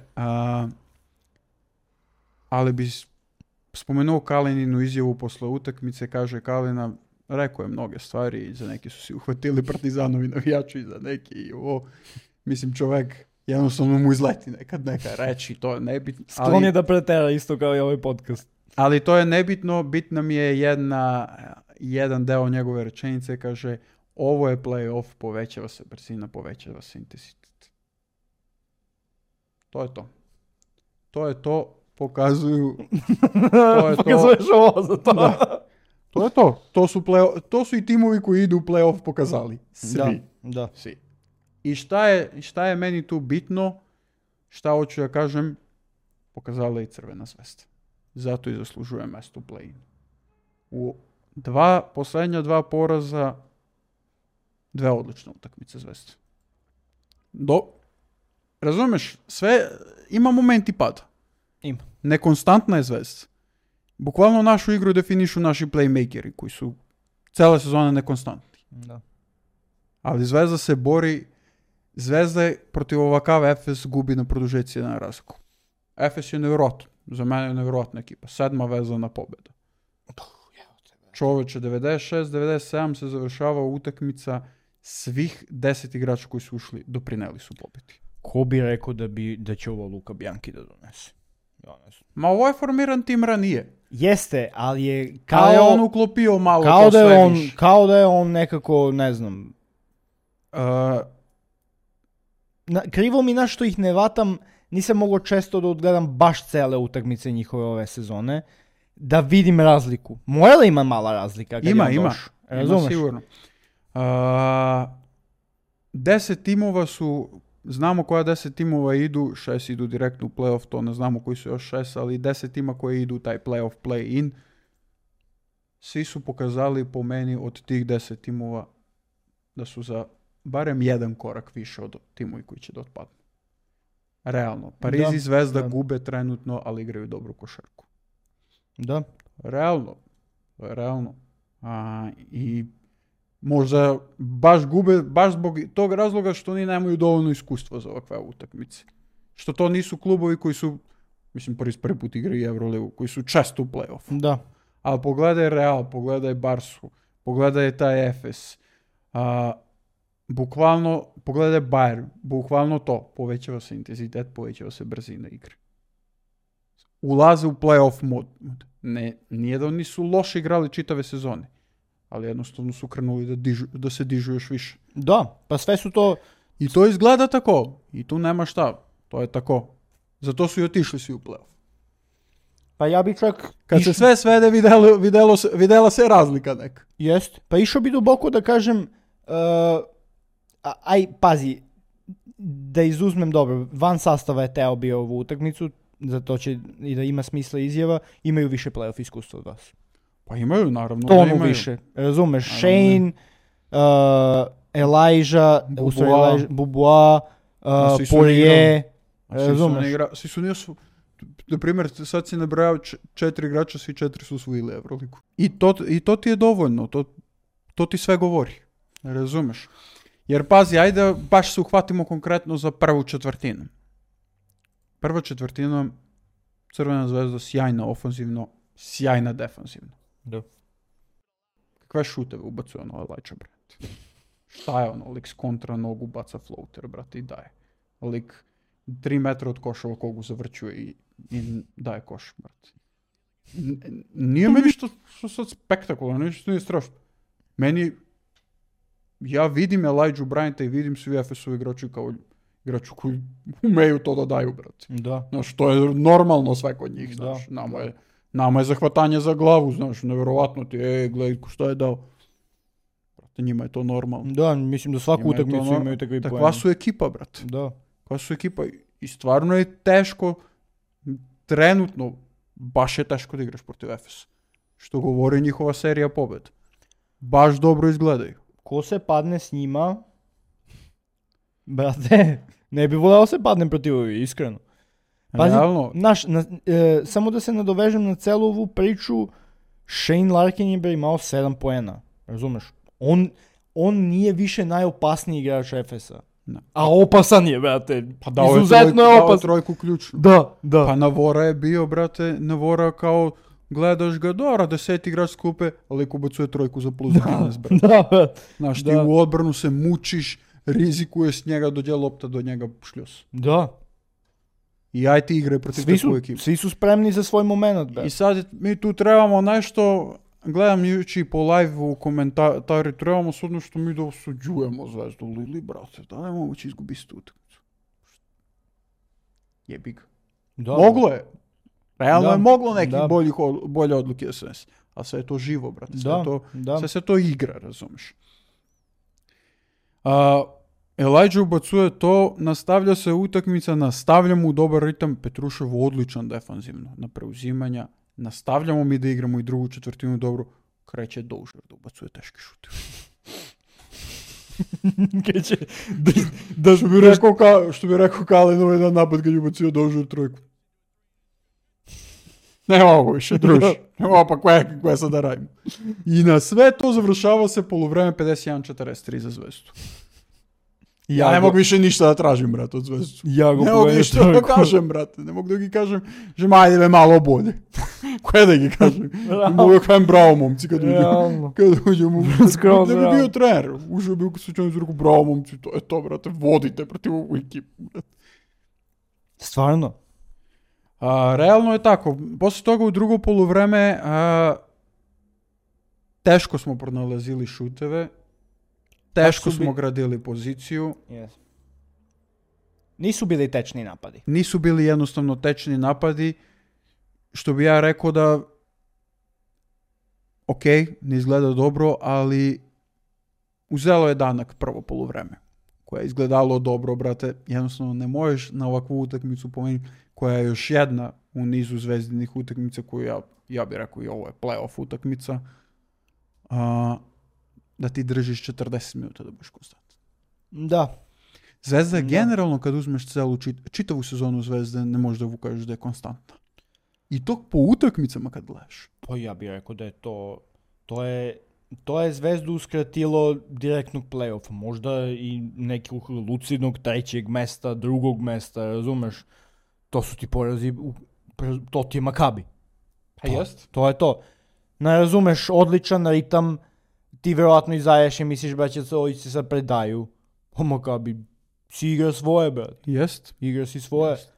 Ali bi spomenuo Kalininu izjavu posle utakmice. Kaže Kalina, rekao je mnoge stvari, za neki su si uhvatili Partizanovi navijači, za neki i ovo. Mislim, čovek jednostavno mu izleti nekad neka reći, to je nebitno. Sklon je da pretera isto kao i ovaj podcast. Ali to je nebitno, bitno mi je jedan deo njegove rečenice, kaže, ovo je play-off, povećava se brzina, povećava se intenzitet. To je to. To je to, pokazuju... Pokazuješ ovo za to. Da. To je to. To su i timovi koji idu u play-off pokazali. Svi. Da. Svi. I šta je meni tu bitno, šta hoću da kažem, pokazala i Crvena Zvezda. Zato i zaslužuje mesto u play-in. U poslednja dva poraza, dve odlične utakmice Zvezde. Razumeš, sve ima momenti pada. Ima. Nekonstantna je Zvezda. Bukvalno našu igru definišu naši playmakeri koji su cele sezone nekonstantni. Da. Ali Zvezda se bori, Zvezda je protiv ovakav Efes gubi na produžeci jedan razliku. Efes je nevjerojatno. Za mene je nevjerojatna ekipa. 7. vezana pobjeda. Čoveče, 96-97 se završava utakmica, svih 10 igrača koji su ušli doprineli su pobjedi. Ko bi rekao da će ovo Luka Bianchi da donese? Ma ovo je formiran tim ranije. Jeste, ali je kao... je on uklopio malo to sve više. Kao da je on nekako, ne znam... krivo mi što ih ne vatam, nisam mogao često da odgledam baš cele utakmice njihove ove sezone, da vidim razliku. Mora da ima mala razlika. Ima. Razumeš? Ima sigurno. 10 timova su, znamo koja 10 timova idu, 6 idu direktno u playoff, to ne znamo koji su još 6, ali 10 tima koji idu taj playoff, play-in, svi su pokazali po meni od tih 10 timova da su za barem jedan korak više od timovi koji će da otpadnu. Realno. Pariz i Zvezda gube trenutno, ali igraju dobru košarku. Da. Realno. I možda baš gube, baš zbog tog razloga što oni nemaju dovoljno iskustva za ovakve utakmice. Što to nisu klubovi koji su, mislim, prvi put igraju Euroligu, koji su često u play-offu. Da. Ali pogledaj Real, pogledaj Barsu, pogledaj taj Efes. Bukvalno, pogledaj Bayern, bukvalno to. Povećava se intenzitet, povećava se brzina igre. Ulaze u play-off mod. Nije da oni su loše igrali čitave sezone, ali jednostavno su krenuli da se dižu još više. Da, pa sve su to... I to izgleda tako. I tu nema šta. To je tako. Zato su i otišli svi u play-off. Pa ja bi čak... Kad se sve svede, videla se razlika neka. Jest. Pa išao bi duboko da kažem... pazi, da izuzmem dobro, van sastava je Teo bio ovu utakmicu, zato će i da ima smisla izjava, imaju više playoff iskustva od vas. Pa imaju, naravno. Tonu više. Razumeš, naravno. Shane, Elijah, Bubois, Poirier, razumeš. Svi su nisu... Na primjer, sad si nabrajao 4 igrača, svi 4 su osvojili Euroligu. I to ti je dovoljno, to ti sve govori. Razumeš? Jer pazi, ajde baš se uhvatimo konkretno za prvu četvrtinu. Prva četvrtina, Crvena Zvezda sjajna ofanzivno, sjajna defanzivno. Da. Kakve šuteve ubacuje Elijah, brate? Šta je lik s kontra nogu baca floater, brate, i daje. Lik 3 metra od koša kogu zavrćuje i daje koš, brate. Nije meni što sad spektakularno, ništa nije strašno. Meni, ja vidim Elijah Bryanta i vidim svi Efesovi igrači kao igraču koji umeju to da daju, brate. Da. Znaš, to je normalno sve kod njih, znaš. Nama je zahvatanje za glavu, znaš, nevjerovatno ti, gledaj šta je dao. Brate, njima je to normalno. Da, mislim da svaku utakmicu imaju takvi poeni. Takva su ekipa, brate. Da. Takva su ekipa i stvarno je teško, trenutno, baš je teško da igraš protiv Efesa. Što govori njihova serija pobjeda. Baš dobro izgledaju. Ko se padne s njima, brate, ne bi voleo se padnem protiv ovi, iskreno. Pazi, samo da se nadovežem na celu ovu priču, Shane Larkin je imao 7 poena, razumeš? On nije više najopasniji igrač Efesa. No. A opasan je, brate. Pa izuzetno je opasan. Dao trojku ključnu. Da. Pa Navora je bio, brate, Navora kao gledaš ga, dobra, 10 igrač skupe, ali ubacuje trojku za plus 12, brate. Da. Znaš, ti u odbranu se mučiš, rizikuješ s njega, dođe lopta do njega šljos. Da. I aj ti igre protiv takvu ekipu. Svi su spremni za svoj moment, brate. I sad mi tu trebamo nešto, gledam juči po live-u u komentari, trebamo sudno što mi da osuđujemo Zvezdu Lili, brate, da ne moguće izgubiti tu utakmicu. Jebi ga. Moglo je. Realno je moglo neki bolje odluke da se nese. Ali sve je to živo, brate. Sve se to igra, razumiješ. Elijah ubacuje to, nastavlja se utakmica, nastavljamo u dobar ritam, Petrušev odličan defanzivno na preuzimanja, nastavljamo mi da igramo i drugu četvrtinu dobro, kreće Dozier da ubacuje teški šut. Što bi rekao Kalinovi na napad kad je ubacio Dozier trojku. Ne mogu više, druži. Nema pa koje sad da radimo. I na sve to završava se poluvreme 51-43 za Zvezdu. Ja ne mogu više ništa da tražim, brate, od Zvezdu. Ne mogu ništa da kažem, brate. Ne mogu da gi kažem, že majde me malo bolje. Koje da gi kažem? Mogu da kažem bravo, momci, kad uđemo. Kad uđemo. Ne bi bio trener. Užao bi u slučaju zruku, bravo, momci, to je to, brate. Vodite protiv ovu ekipu, brate. Stvarno? Realno je tako. Posle toga u drugo poluvreme teško smo pronalazili šuteve. Teško smo gradili poziciju. Yes. Nisu bili tečni napadi. Nisu bili jednostavno tečni napadi. Što bi ja rekao da ok, ne izgleda dobro, ali uzelo je danak prvo poluvreme, koje je izgledalo dobro, brate. Jednostavno ne možeš na ovakvu utakmicu pomenuti, koja je još jedna u nizu zvezdinih utakmica koju ja bih rekao i ovo je playoff utakmica, da ti držiš 40 minuta da budeš konstantan. Da. Zvezda je generalno, kad uzmeš celu čitavu sezonu Zvezde, ne možeš da kažeš da je konstantna. I to po utakmicama kad gledaš. Pa ja bih rekao da je to je Zvezdu uskratilo direktnog play-offa. Možda i nekog lucidnog trećeg mesta, drugog mesta, razumeš? To su ti porazi, to ti je Makabi. Pa jest. To je to. Ne razumeš, odličan ritam, ti verovatno izaješ i misliš da će se ovi se sad predaju. O Makabi, si igra svoje, brat. Jest. Igra si svoje. Jest.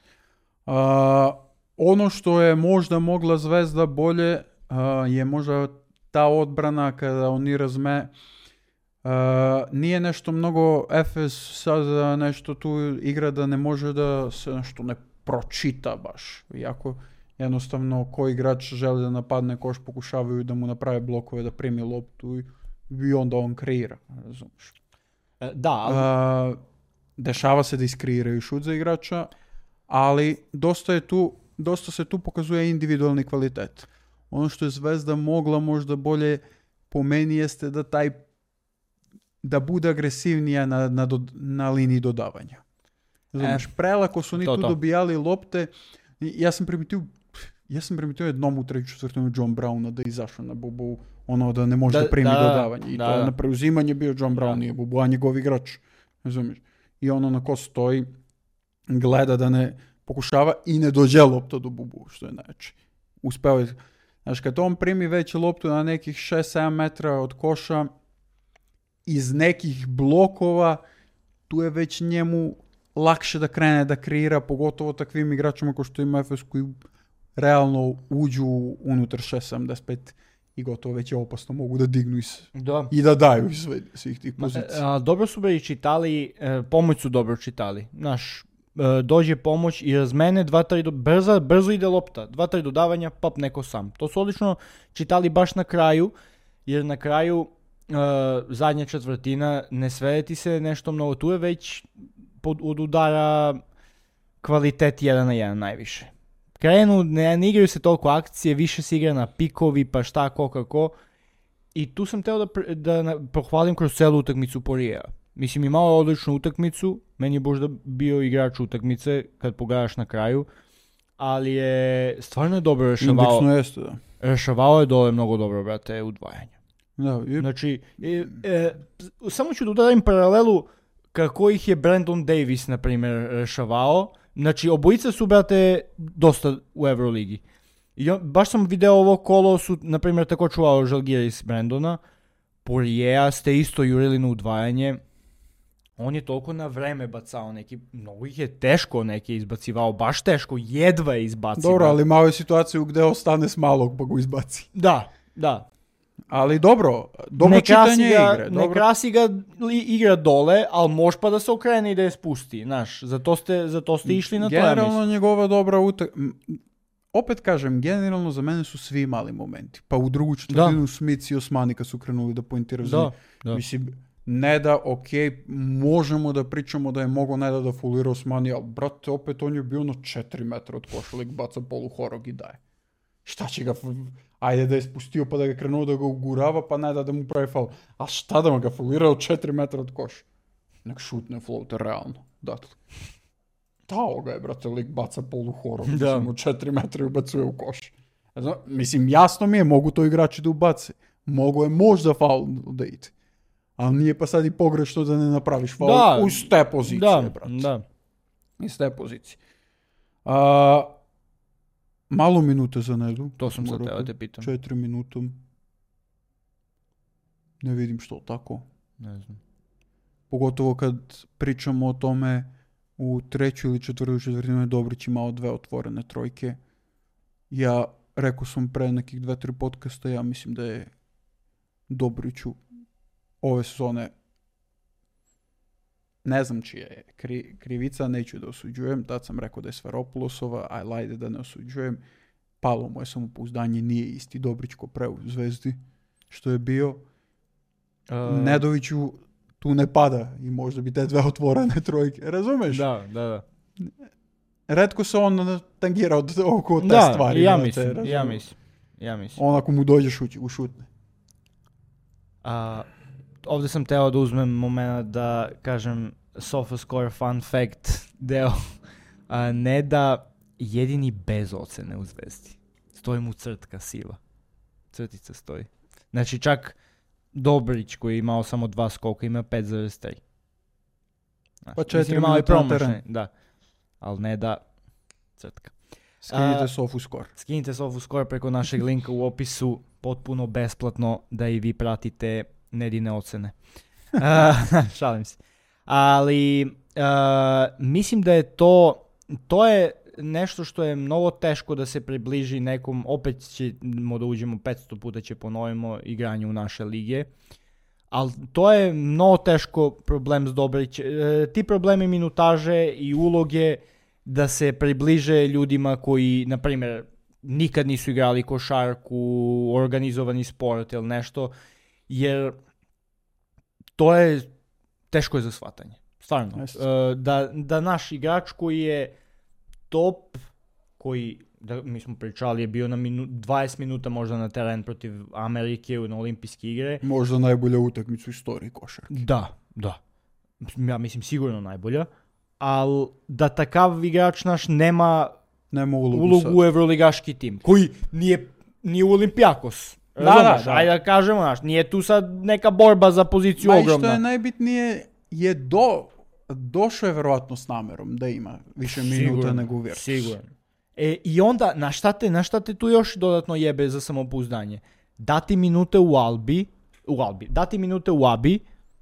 Ono što je možda mogla Zvezda bolje je možda ta odbrana kada oni nije nešto mnogo Efes sad nešto tu igra da ne može da se nešto ne pročita baš. Iako jednostavno koji igrač želi da napadne koš, pokušavaju da mu naprave blokove, da primi loptu i onda on kreira. Razumiješ? Da, ali... Dešava se da iskreiraju šut za igrača, ali dosta se tu pokazuje individualni kvalitet. Ono što je Zvezda mogla možda bolje po meni jeste da bude agresivnija na liniji dodavanja. Znaš, prelako su oni tu dobijali lopte. Ja sam primetio jednom u treću četvrtinu John Browna da je izašao na Bubu, ono da ne može da primi dodavanje. I to na preuzimanje bio John Brown, nije Bubu, a njegov igrač. Razumiješ? I ono na ko stoji, gleda da ne pokušava i ne dođe lopta do Bubu, što je najjače. Uspeo je. Znaš, kad on primi već loptu na nekih 6-7 metra od koša, iz nekih blokova, tu je već njemu lakše da krene da kreira, pogotovo takvim igračima kao što ima Efes koji realno uđu unutar 6-75 i gotovo već je opasno, mogu da dignu i da daju iz svih tih pozicija. Dobro su i čitali, pomoć su dobro čitali. Znaš, dođe pomoć i razmene, 2-3 brzo ide lopta, 2-3 dodavanja, pap neko sam. To su odlično čitali baš na kraju, jer na kraju zadnja četvrtina ne svedeti se nešto mnogo, tu je već od udara kvalitet 1 na 1 najviše. Krenu, ne igraju se toliko akcije, više se igra na pikovi, pa šta, kako. I tu sam teo da pohvalim kroz celu utakmicu Poiriera. Mislim, imao odličnu utakmicu, meni je možda bio igrač utakmice kad pogledaš na kraju, ali je stvarno je dobro rešavao. Indeksno jeste, da. Rešavao je dole mnogo dobro, brate, udvajanja. Da, Znači, samo ću da udarim paralelu kako ih je Brandon Davis, na primjer, rešavao. Znači, obojica su, brate, dosta u Euroligi. I baš sam video ovo kolo, su, na primjer, tako čuvao Žalgiris Brandona. Poiriera ste isto jurili na udvajanje. On je toliko na vreme bacao neki, mnogo ih je teško neki izbacivao, baš teško, jedva je izbacio. Dobro, ali malo je situaciju gde ostane s malog pa go izbaci. Da. Ali dobro čitanje igre. Ne krasi ga igra dole, ali može pa da se okrene i da je spusti, znaš, zato ste išli na to. Generalno njegova dobra opet kažem, generalno za mene su svi mali momenti. Pa u drugu četvrtinu Smith i Osmani kad su krenuli da pointiraju. Da. Mislim, Neda, možemo da pričamo da je mogao Neda da fulira Osmani, ali brate, opet on je bio na 4 metra od koša, lik baca poluhorog i daje. Šta će ga, ajde da je spustio pa da ga krenuo da ga ugurava, pa Neda da mu pravi faul. A šta da ga fulira od 4 metra od koša? Nek šutne floater, realno. Dakle. Dao ga je, brate, lik baca poluhorog, mislim, od 4 metra i ubacuje u koš. Mislim, jasno mi je, mogu to igrači da ubace. Mogu je možda faul da ide. Ali nije pa sad i pogrešno da ne napraviš faul uz te pozicije, brate. Da. Iz te pozicije. Malo minuta za Nedu. To sam sad teo te pitam. 4 minutom. Ne vidim što tako. Ne znam. Pogotovo kad pričamo o tome u trećoj ili četvrtinu je Dobrić imao 2 otvorene trojke. Ja rekao sam pre nekih 2-3 podcasta, ja mislim da je Dobriću ove sezone, ne znam čija je krivica, neću da osuđujem, tad sam rekao da je Sferopulosova, ajde da ne osuđujem, palo mu je samopouzdanje, nije isti Dobrić ko pre u Zvezdi što je bio. Недовичу tu ne pada i možda bi te dve otvorene trojke. Razumeš? Da. Retko se on tangirao oko te stvari. Ja mislim. On ako mu dođeš u šutne. Ovdje sam teo da uzmem moment da kažem SofaScore fun fact deo. Ne da jedini bez ocene u Zvezdi. Stoji mu crtka siva. Crtica stoji. Znači čak Dobrić koji je imao samo 2 skoka ima 5,3. Pa 4 minuta na teren. Da. Ali ne da crtka. Skinite SofaScore preko našeg linka u opisu. Potpuno besplatno da i vi pratite Nedine ocene. Šalim se. Ali mislim da je to je nešto što je mnogo teško da se približi nekom, opet ćemo da uđemo 500 puta će ponovimo igranju u naše lige, ali to je mnogo teško problem s Dobrićem. Ti problemi minutaže i uloge da se približe ljudima koji, na primjer, nikad nisu igrali košarku, organizovani sport ili nešto, jer to je teško je za shvatanje. Stvarno. Da naš igrač koji je top, koji, mi smo pričali, je bio na 20 minuta možda na teren protiv Amerike na olimpijske igre. Možda najbolja utakmica u istoriji košarke. Da. Ja mislim sigurno najbolja. Ali da takav igrač naš nema ulogu u evroligaški tim, koji nije Olimpijakos. Da. Ajde da kažemo, nije tu sad neka borba za poziciju ogromna. Ma i što je najbitnije, je došao je verovatno s namerom da ima više minuta nego Virtus. Sigurno. I onda, na šta te tu još dodatno jebe za samopouzdanje? Dati minute dati minute u Abi,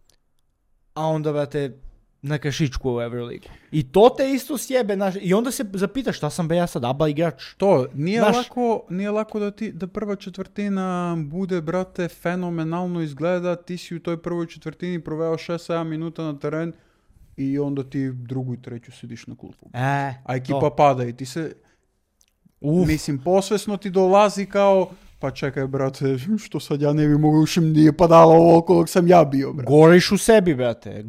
a onda brate na kašičku u Euroligu. I to te isto sjebe, i onda se zapitaš šta sam ja sad, ABA igrač. To, nije lako da prva četvrtina bude, brate, fenomenalno izgleda, ti si u toj prvoj četvrtini proveo 6-7 minuta na teren i onda ti drugu i treću sediš na klupu. A ekipa pada i ti se, mislim, posvesno ti dolazi kao, pa čekaj, brate, što sad ja ne bi mogu ušim, nije padalo ovo kojeg sam ja bio, brate. Goreš u sebi, brate,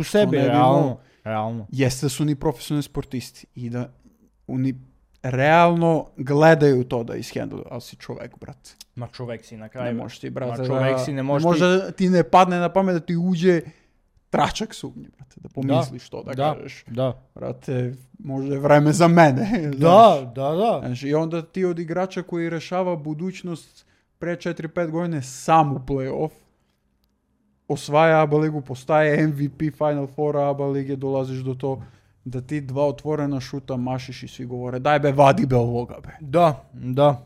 realno. Jeste da su oni profesionalni sportisti i da oni realno gledaju to da ishendluju, ali si čovek, brate. Ma čovek si na kraju. Ne možeš ti, brate, možda ti ne padne na pamet da ti uđe tračak sumnje, brate, da pomisliš to, da kažeš. Da. Brate, možda je vreme za mene. Da. Znači, i onda ti od igrača koji rešava budućnost pre 4-5 godine sam u play-off, osvaja ABA ligu, postaje MVP Final Four ABA lige, dolaziš do to da ti 2 otvorena šuta mašiš i svi govore, daj be, vadi be ovoga, be. Da.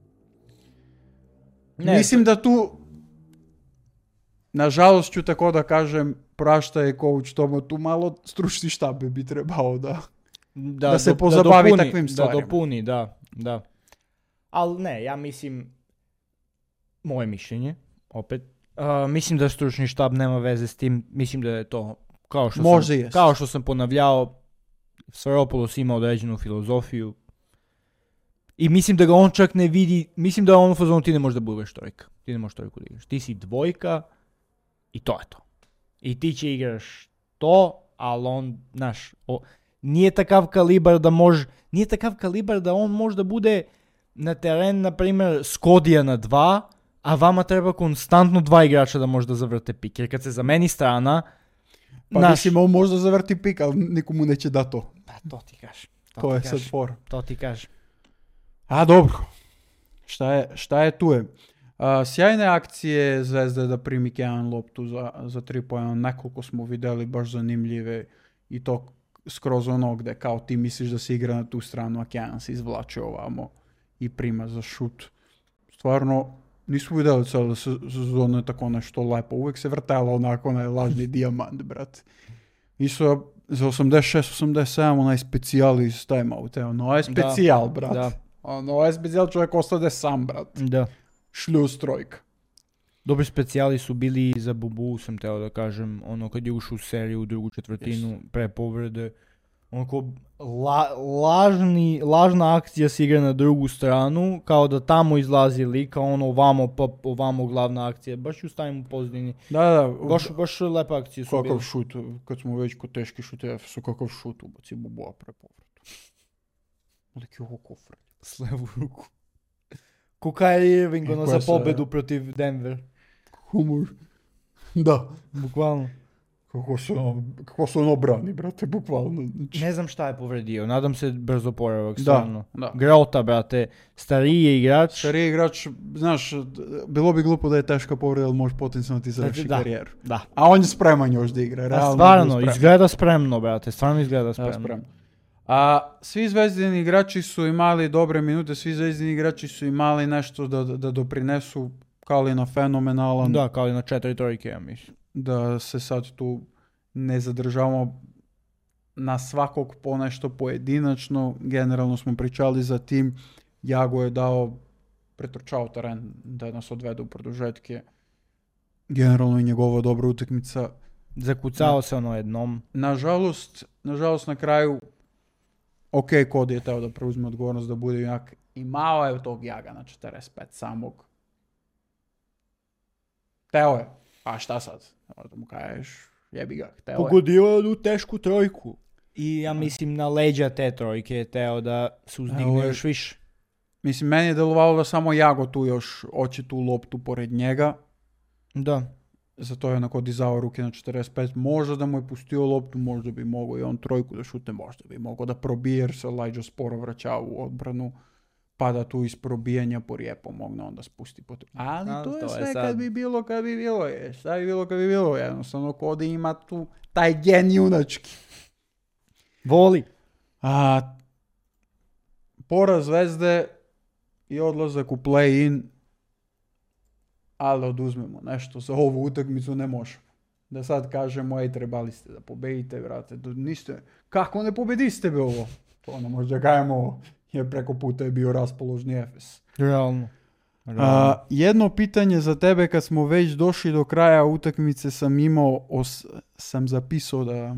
Mislim da tu, nažalost ću tako da kažem, prašta je coach Tomo, tu malo stručni štab bi trebao da se pozabavi takvim stvarima. Da dopuni, da. Ali ne, ja mislim, moje mišljenje, opet, mislim da stručni štab nema veze s tim, mislim da je to, kao što sam ponavljao, Sfairopoulos ima određenu filozofiju i mislim da ga on čak ne vidi, mislim da on u fazonu ti ne možeš da budeš trojka, ti ne možeš trojku da igraš, ti si dvojka i to je to. I ti će igraš to, ali on, nije takav kalibar da on može da bude na teren, na primjer, Skodija na 2, a vama treba konstantno 2 igrača da može da zavrte pik. Jer kad se zameni strana, pa mislim, on može da zavrti pik, ali nikomu neće da to. Pa to ti kažeš. To je sad for. To ti kažeš. A dobro, šta je tu je? Sjajne akcije Zvezde da primi jedan loptu za 3 poena, nekoliko smo vidjeli baš zanimljive i to skroz ono gde kao ti misliš da se igra na tu stranu, a Kenan se izvlače ovamo i prima za šut. Stvarno, nismo vidjeli cijelo sezonu tako nešto lepo, uvijek se vrtalo onako onaj lažni dijamant, brate. Isto za 86-87 onaj specijal iz timeout, ono je specijal, brate. Ono je specijal, čovjek ostade sam, brate. Da. Šljuz trojka. Dobri specijali su bili za Bubu, sam teo da kažem, ono kad je ušao u seriju u drugu četvrtinu pre povrede, onako lažna akcija se igra na drugu stranu, kao da tamo izlazi lik, a ono ovamo, pa ovamo glavna akcija. Baš ju stavim u pozadini. Da. Baš lepa akcija su Kakav bile. šut, kad smo već kod teški šuteva, su kakav šut ubaci Boboa pre povratu. Lik je ovo kofra. S levu ruku. Ko Kyrie Irving ono koja za pobedu protiv Denver. Humor. Da. Bukvalno. Kako se ono brani, brate, bukvalno. Znači, Ne znam šta je povredio. Nadam se brzo oporavak, stvarno. da. Grota, brate. Stariji je igrač. Stariji igrač, znaš, bilo bi glupo da je teška povreda, ali može potencijalno ti završi Da. karijeru. Da. A on je spreman još da igra. A realno stvarno, je spreman. izgleda spremno, brate. Stvarno izgleda spremno. Spremno. A svi zvezdini igrači su imali dobre minute, svi zvezdini igrači su imali nešto da doprinesu Kalina fenomenalan. Da, kao i na 4 trojke, ja mislim. Da se sad tu ne zadržavamo na svakog po nešto pojedinačno. Generalno smo pričali za tim. Jago je pretrčao teren da nas odvede u produžetke. Generalno je njegova dobra utakmica. Zakucao se ono jednom. Nažalost na kraju ok, Cody je teo da preuzme odgovornost da bude jak. I malo je tog jaga na 45 samog. Teo je. A šta sad? Da mu kažeš, jebi ga. Teo je. Pogodio je u tešku trojku. I ja mislim na leđa te trojke je teo da se uzdigne još više. Mislim, meni je delovalo da samo Jago tu još hoće tu loptu pored njega. Da. Zato je onako dizao ruke na 45. Možda da mu je pustio loptu, možda bi mogao i on trojku da šutne, možda bi mogao da probije jer se Elijah sporo vraća u odbranu. Pa da tu iz probijanja porije pomogne, onda spusti po ali to je sve kad bi bilo. Šta bi bilo kad bi bilo? Jednostavno Cody ima tu taj gen junački. Voli. A poraz Zvezde i odlazak u play-in, ali oduzmemo nešto za ovu utakmicu ne možemo. Da sad kažemo, trebali ste da pobedite, brate, niste, kako ne pobediste be ovo? To ne možda gajemo, jer preko puta je bio raspoložni Efes. Realno. Jedno pitanje za tebe, kad smo već došli do kraja utakmice, sam zapisao da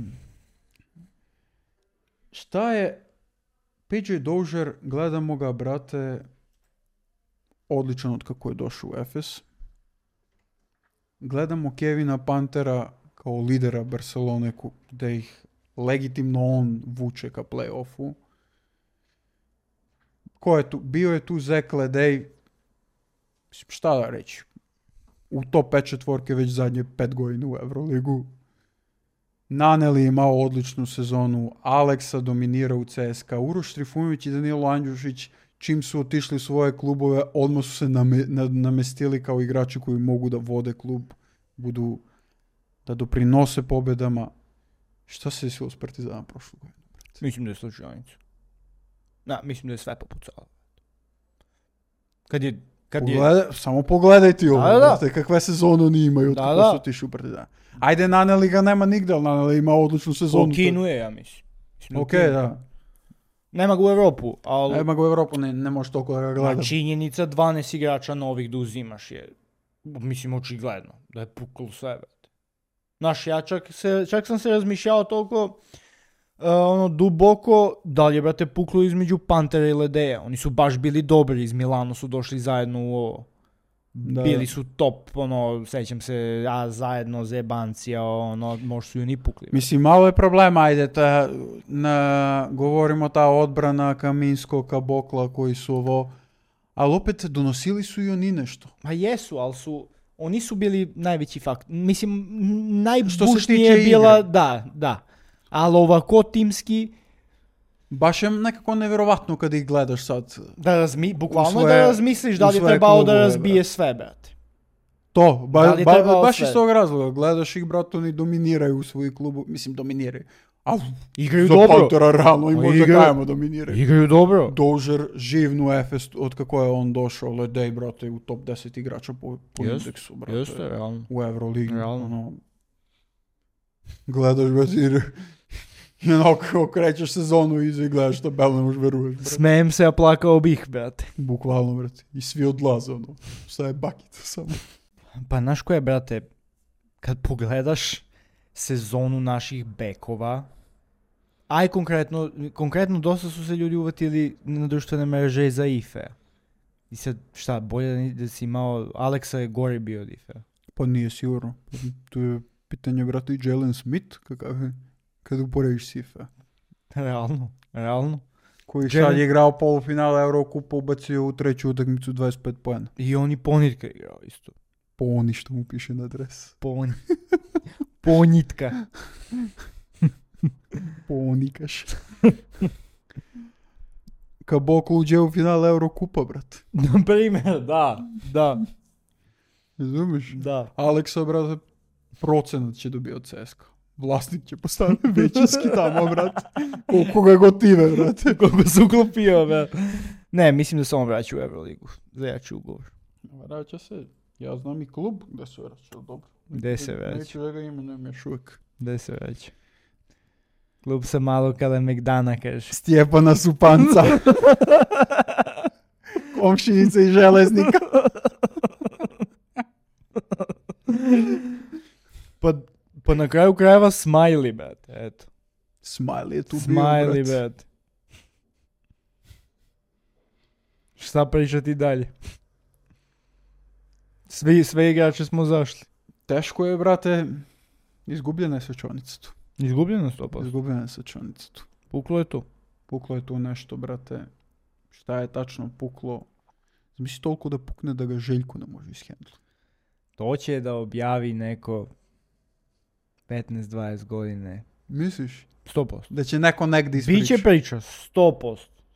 šta je PJ Dozier, gledamo ga, brate, odličan od kako je došao u Efes. Gledamo Kevina Pantera kao lidera Barcelone, da ih legitimno on vuče ka play-offu. Ko je tu? Bio je tu Zach Ledej, šta da reći, u top 5 četvorke već zadnje 5 godina u Euroligu. Naneli je imao odličnu sezonu, Aleksa dominira u CSKA, Uroš Trifunović i Danilo Andjušić, čim su otišli u svoje klubove, odmah su se namestili kao igrači koji mogu da vode klub, da doprinose pobedama. Šta se desilo s Partizanom prošle godine? Mislim da je slučajnica. Mislim da je sve popucalo. Samo pogledajte ovo, da. kakve sezonu oni imaju, kako su otišli u Partizan. Ajde, Naneli ga nema nigde, ali Naneli ima odličnu sezonu. U Kinu je, ja mislim. Ok, da. Nema ga u Evropu, ali... Nema ga u Evropu, ne možeš toliko da ga gledam. Činjenica 12 igrača novih da uzimaš je, mislim, očigledno, da je puklo sve, brate. Znaš, ja čak sam se razmišljao toliko duboko, da li je, brate, puklo između Pantera i Ledeja. Oni su baš bili dobri, iz Milano su došli zajedno u ovo. Da. Bili su top, sećam se, zajedno zebancija, možda su i oni pukli. Mislim, malo je problema, govorimo ta odbrana Kaminsko, Kabokla, koji su ovo, ali opet donosili su i oni nešto. Ma jesu, ali oni su bili najveći fakt. Mislim, najbušnije je bila, igre. Da, ali ovako timski, baš je nekako nevjerovatno kada ih gledaš sad. Bukvalno da razmisliš da li je trebao klubove, da razbije sve, brate. To, baš iz tog razloga. Gledaš ih, brate, oni dominiraju u svoju klubu. Mislim, dominiraju. Ali igraju za dobro. Pantera realno i možda kajemo dominiraju. Igraju dobro. Dozier živnu Efes od kako je on došao. Ledej, brate, u top 10 igrača po indeksu, brate. Jeste, realno. U Euroligi. Realno. Gledaš, brate, i onako okrećeš sezonu i gledaš tabelu, ne možeš veruješ, brate. Smijem se, a plakao bih, brate. Bukvalno, brate. I svi odlaze, šta je bakica samo. Pa znaš ko je, brate, kad pogledaš sezonu naših bekova, Aj konkretno dosta su se ljudi uvatili na društvene mreže za Ife. I sad, šta, bolje da si imao, Aleksa je gore bio od Ife. Pa nije sigurno. Tu je pitanje, brate, i Jalen Smith, kakav je, kad uporediš s Ife. Realno. Koji sad je igrao polufinale Eurokupa, ubacio u treću utakmicu 25 poena. I on i Ponitka je igrao isto. Poni, što mu piše na dres. Ponitka. Ponikaš. Kad Boko uđe u finale Eurokupa, brate. Na primjer, da. Razumiješ? Da. Aleksa, brate, procenat će dobiti od CSKA. Vlasnik će postati većinski tamo, brate. Koliko ga gotive, brate. Koliko se uklopio, brate. Ne, mislim da se on vraća u Euroligu. Za jači ugovor. Vraća se. Ja znam i klub gdje se vraća, dobro. Gdje se vraća? Neću da ga imenujem još uvijek. Gdje se vraća? Klub sa malo kada Megdana kaže. Stjepana Supanca. Komšinice i Železnika. Pa na kraju krajeva Smiley, brate, eto. Smiley je tu Smiley, bio, brate. Šta pričati dalje? Sve igrače smo zašli. Teško je, brate, izgubljena je svečanica tu. Izgubljeno 100%. Izgubljena je svečanica tu. Puklo je tu. Puklo je tu nešto, brate. Šta je tačno puklo? Misli toliko da pukne da ga Željko ne može ishendliti. To će da objavi neko 15-20 godine. Misliš? 100%. Da će neko negdje ispričati. Biće priča, 100%.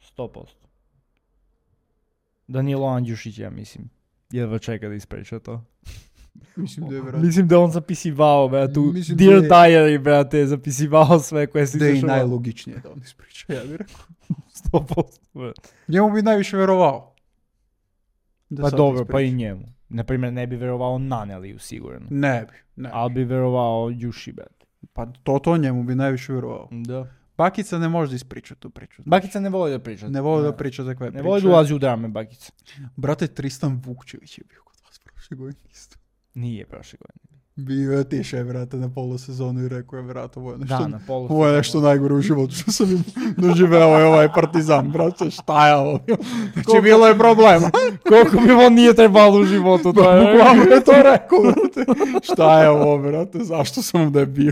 Danilo Andjušić, ja mislim. Jedva čeka da ispriča to. Mislim da je, brate. Mislim da on zapisivao, brate, u Mislim Dear da Diary, brate, zapisivao sve koje si da je i dešavao. najlogičnije da on ispriča, ja bih rekao. 100%, brate. Njemu bi najviše verovao. Da Pa sad dobro, ispriča. pa i njemu. Naprimjer, ne bi verovao Naneliju, sigurno. Ne bi. Ali bi verovao Juši, brate. Pa to njemu bi najviše verovao. Da. Bakica ne može da ispriča tu priču. Bakica ne voli da priča. Ne voli da priča takve Ne priče. voli da ulazi u drame, Bakica. Brate, Tristan Vukčević je bio kod vas prošle godine isto. Nije prošle godine. Bio je tiše, brate, na polusezonu i rekao je, brate, ovo je nešto, Da, na polu. ovo je nešto najgore u životu što sam im doživeo je ovaj Partizan, brate, šta je ovo? Znači, bilo je problema. Koliko mi on nije trebalo u životu, to je. Bukvalno je to rekao, brate. Šta je ovo, brate, zašto sam ovdje bio?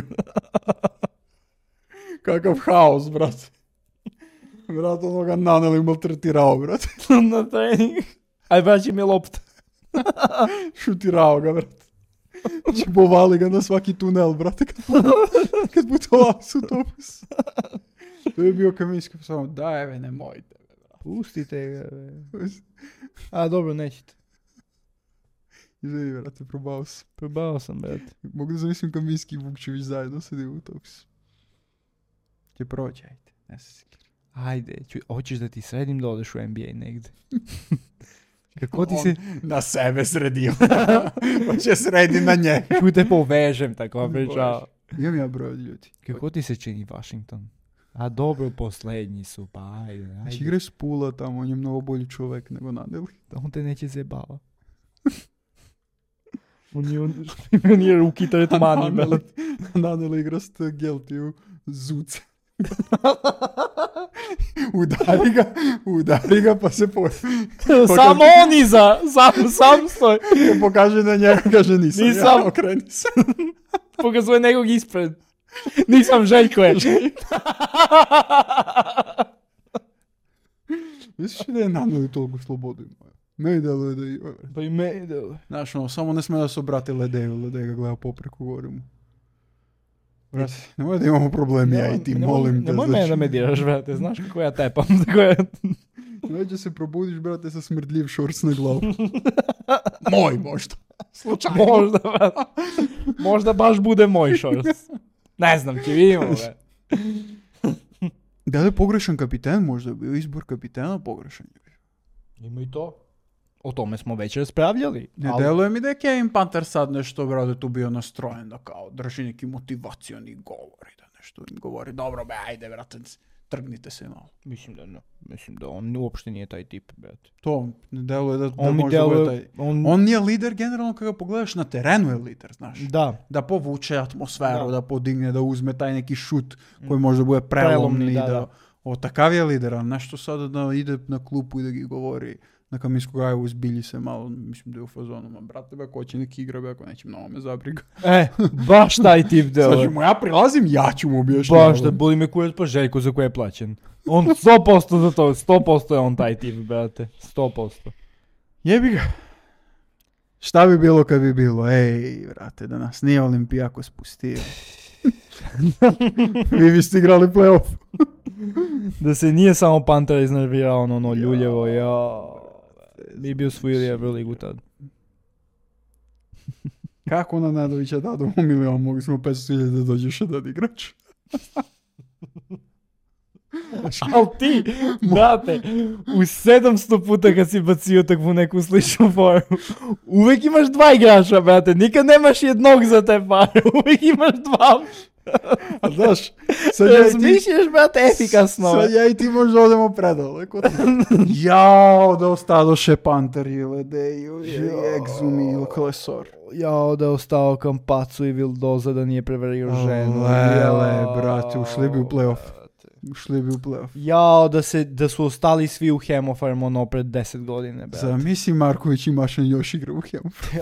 Kakav haos, brate. Brate, onoga Naneli maltretirao, brate. Na trening. Aj, vraći mi lopta. Šutirao ga, brate. Znači, povali ga na svaki tunel, brate, kad putovao s autobus. To je bio Kaminski, pa samo, daj, nemojte. Pustite ga. A, dobro, nećete. Izvedi, brate, Probao sam, brate. Mogu da zamislim Kaminski i Vukčević zajedno sedi u autobusu. Će proći, ajde. Ne se sikri. Ajde, hoćeš da ti sredim da odeš u NBA negde. Kako ti se... Na sebe sredio. Hoće sredi na njega. Ču te povežem, tako pričao. Imam ja broj od ljudi. Kako ti se čini Washington? A dobro, poslednji su, pa ajde. Znači igraš s Pula tamo, on je mnogo bolji čovjek nego Naneli. On te neće zebava. On je ruki tretmani, brate. Naneli igra s Geltiju Zuce. udari ga pa se Samo on iza, sam stoji. Pokaže na njega, kaže nisam. Ja, okreni se. Pokazuje nekog ispred. Nisam Željko je. Misliš da je Naneli toliko slobodu imao? Meni deluje da je... Pa i meni deluje. Znaš, samo ne sme da se obrati Ledeju, Ledej ga gleda popreko, govorim. Brate, nemoj da imamo problemi, ja i ti, molim te. Nemoj mene da me diraš, brate, znaš kako ja tepam. Nemoj da se probudiš, brate, sa smrdljiv šors na glavu. Moj, možda. Slučajno. Možda, brate. Možda baš bude moj šors. Ne znam, će vidimo, brate. Da li je pogrešan kapiten, možda je bio izbor kapitena pogrešan. Ima i to. O tome smo već raspravljali. Ne deluje mi da je Kevin Panter sad nešto, brate, tu bio nastrojen da kao drži neki motivacioni govor i da nešto im govori, dobro be, ajde, brate, trgnite se malo. Mislim da ne. Mislim da on uopšte nije taj tip, brate. To ne deluje da On mi može da bude deluje... taj... On nije lider generalno kada ga pogledaš na terenu je lider, znaš. Da. Povuče atmosferu, Da. da podigne, da uzme taj neki šut koji može bude prelomni. da. O, takav je lider, a nešto sada da ide na klupu i da gi govori na Kaminsku gaju uzbilji se malo, mislim da je u fazonu, ma brate, ako će neki igra, ako neće mnogo me zabriga. Baš taj tip deluje. Znači, mu ja prilazim, ja ću mu objašnjavati. Baš da boli me kurac pa Željko za koje je plaćen. On 100% za to, 100% je on taj tip, brate. 100%. Jebi ga. Šta bi bilo kad bi bilo? Ej, brate, da nas nije Olimpijako spustio. Vi biste igrali play-off. Da se nije samo Panter iznervirao ono ljuljevo, mi bi osvojili Euroligu tad. Kako na Nedovića dadu milion, mogli smo 500.000 da dođeš jedan igrač. Al ti, brate, u 700 puta kad si bacio takvu neku sličnu foru, uvijek imaš dva igrača, brate, nikad nemaš jednog za te pare, uvijek imaš dva. A znaš, sad ja i ti... Razmišljaš, brate, efikasno. Sad ja i ti možda odemo predale. Jao, da ostadoše Panter i Ledeju, i Exum i Klesor. Jao, da je ostao Campazzo i Vildoza da nije prevario ženu. Lele, brate, ušli bi u play-off. Jao, da su ostali svi u Hemofarm ono pred 10 godine, brate. Zamisli Marković i Mašan još igra u Hemofarm.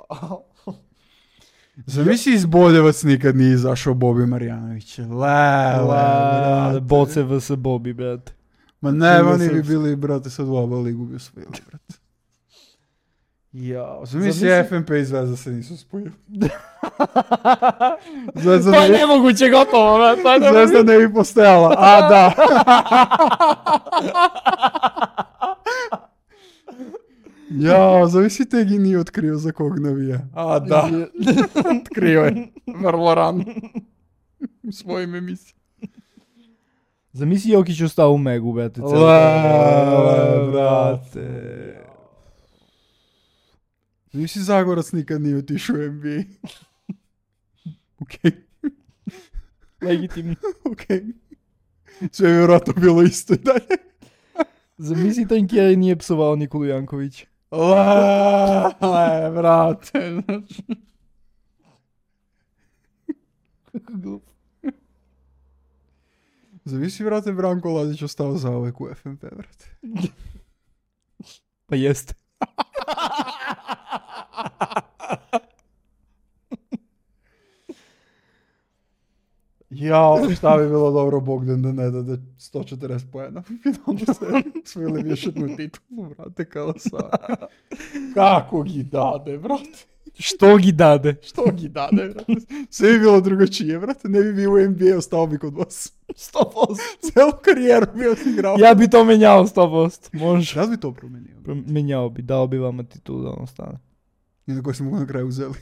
Zamisli iz Boljevac nikad nije izašao Bobi Marjanović. Lele, Boce vs. Bobi, brate. Ma ne, oni bi bili, brate, sad u ABA ligu bi osvojili, brate. Jao, zamisli FNP i Zvezda se nisu spojili. To je nemoguće gotovo, brate. Zvezda ne bi postojala, a da. Jao, zamisli Tegi nije otkrio za kog navija. A da, otkrio je. Vrlo rano. U svojim emisijama. Zamisli Jokić ostao u Megu, brate. Brate. Zamisli Zagorac nikad nije otišao u NBA. Okej. Legitimno. Okej. Sve je vjerojatno bilo isto i dalje. Zamisli Tankjeri nije psovao Nikolu Janković. Brate. Zamisli, brate, Branko Lazić ostao za uvek u FNP, brate. Pa jeste. Jao, šta bi bilo dobro Bogdan da ne dade 140 pojena. Finalno se svojili još jednu titulu, brate, kao sa... Kako gi dade, brate? Što gi dade? Što gi dade, brate? Sve bi bilo drugačije, brate. Ne bi bio u NBA, ostao bi kod vas. 100%. Celu karijeru bi odigrao. Ja bi to menjao 100%. Može. Ja bi to promenio. Menjao bi, dao bi vama titulu da on stane. I na koji smo na kraju uzeli.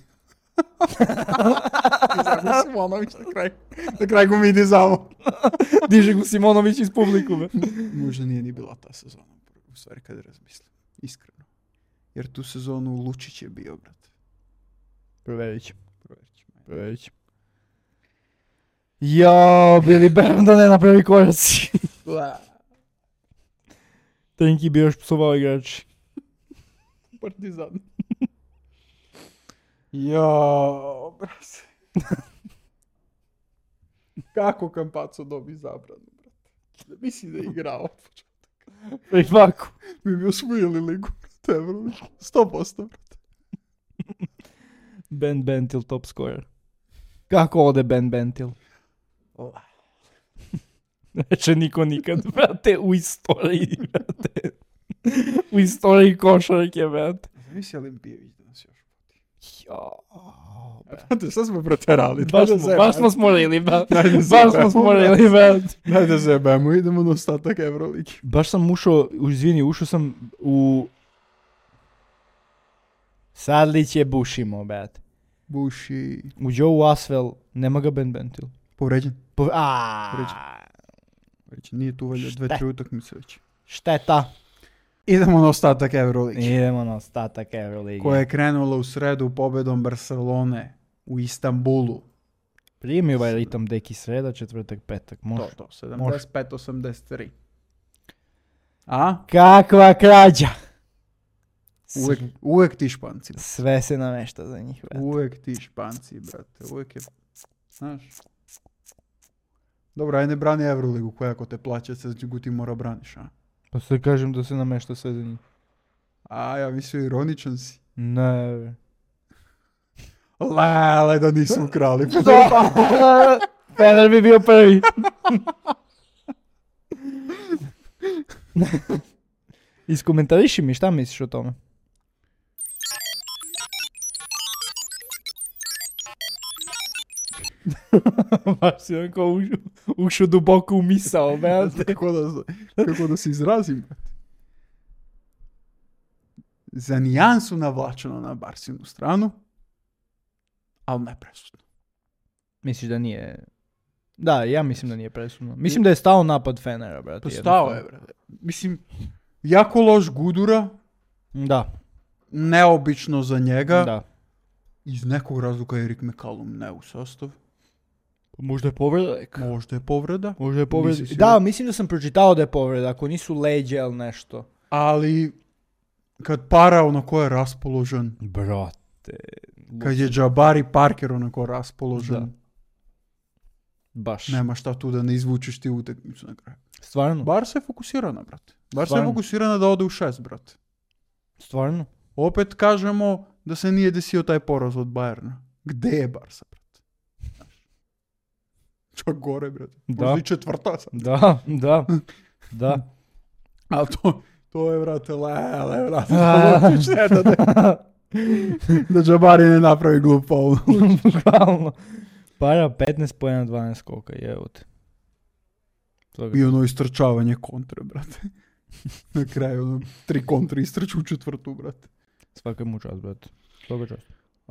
Simonović na kraju go mi dizamo. Diže go Simonović iz publiku. Možda nije ni bila ta sezona, u stvari kada razmislim. Iskreno. Jer tu sezonu Lučić je bio, brate. Provjerit ćemo. Jao, bili Bern da ne napravi koraci. Trenki bi još psovao igrač. Partizan. Jao, brate. Kako Campazzo dobi zabranu, brate? Da misli da je igrao od početka. Privaku. Mi bi osvojili ligu, brate, 100%, brate. Ben Bentil top scorer. Kako ode Ben Bentil? Neće niko nikad, brate, u istoriji, brate. U istoriji košarke, brate. Zamisli Olimpijević da nas još poti. Jao, brate, sad smo preterali. Baš smo smorili, brate. Daj da zebemo, idemo na ostatak Euroligi. Baš sam ušao sam u... Sadlić je bušimo, brate. Buši. U Joe Asvel, nema ga Ben Bentil. Povređen. Povređen. Nije tu valjda 2-3 utakmice već. Šteta. Idemo na ostatak Euroligi. Koja je krenula u sredu pobedom Barcelone u Istanbulu. Primi ovaj ritam deki sreda, četvrtak, petak. Može. To, 75-83. A? Kakva krađa! Uvek ti Španci. Sve se namešta za njih, brate. Uvek ti Španci, brate. Uvek je, znaš. Dobro, aj ne brani Euroligu koja ako te plaća, se ti mora braniš, a? Pa sve kažem da se namešta sve za njih. A, ja mislim, ironičan si. Ne. Lele, da nisu ukrali. Fener bi bio prvi. Iskomentariši mi, šta misliš o tome? Baš si onako ušao duboko u misao, brate. Kako da se izrazim. Za nijansu navlačeno na Barsinu stranu, ali ne presudno. Misliš da nije... Da, ja mislim da nije presudno. Mislim da je stao napad Fenera, brate. Pa stao je, brate. Mislim, jako loš Gudura. Da. Neobično za njega. Da. Iz nekog razloga je Erik McCallum ne u sastav. Možda je povreda. Možda je povreda. Možda je povreda. Nisi Da, mislim da sam pročitao da je povreda, ako nisu leđe ili nešto. Ali, kad para onako je raspoložen. Brate. Kad je Jabari Parker onako raspoložen. Da. Baš. Nema šta tu da ne izvučeš ti utakmicu na kraju. Stvarno? Bar se fokusirana, brate. Bar Stvarno? se fokusirana da ode u 6, brate. Stvarno? Opet kažemo da se nije desio taj poraz od Bayerna. Gde je Barsa, brate? Čak gore, brate. Da. Možda i četvrta sam. Da. Ali to je, brate, lele, brate. Da Jabari ne napravi glup faul. Bukvalno. Para 15 pojena, 12 skoka, evo te. I ono istrčavanje kontre, brate. Na kraju, 3 kontre istrču u četvrtu, brate. Svaka mu čast, brate. Svaka čast.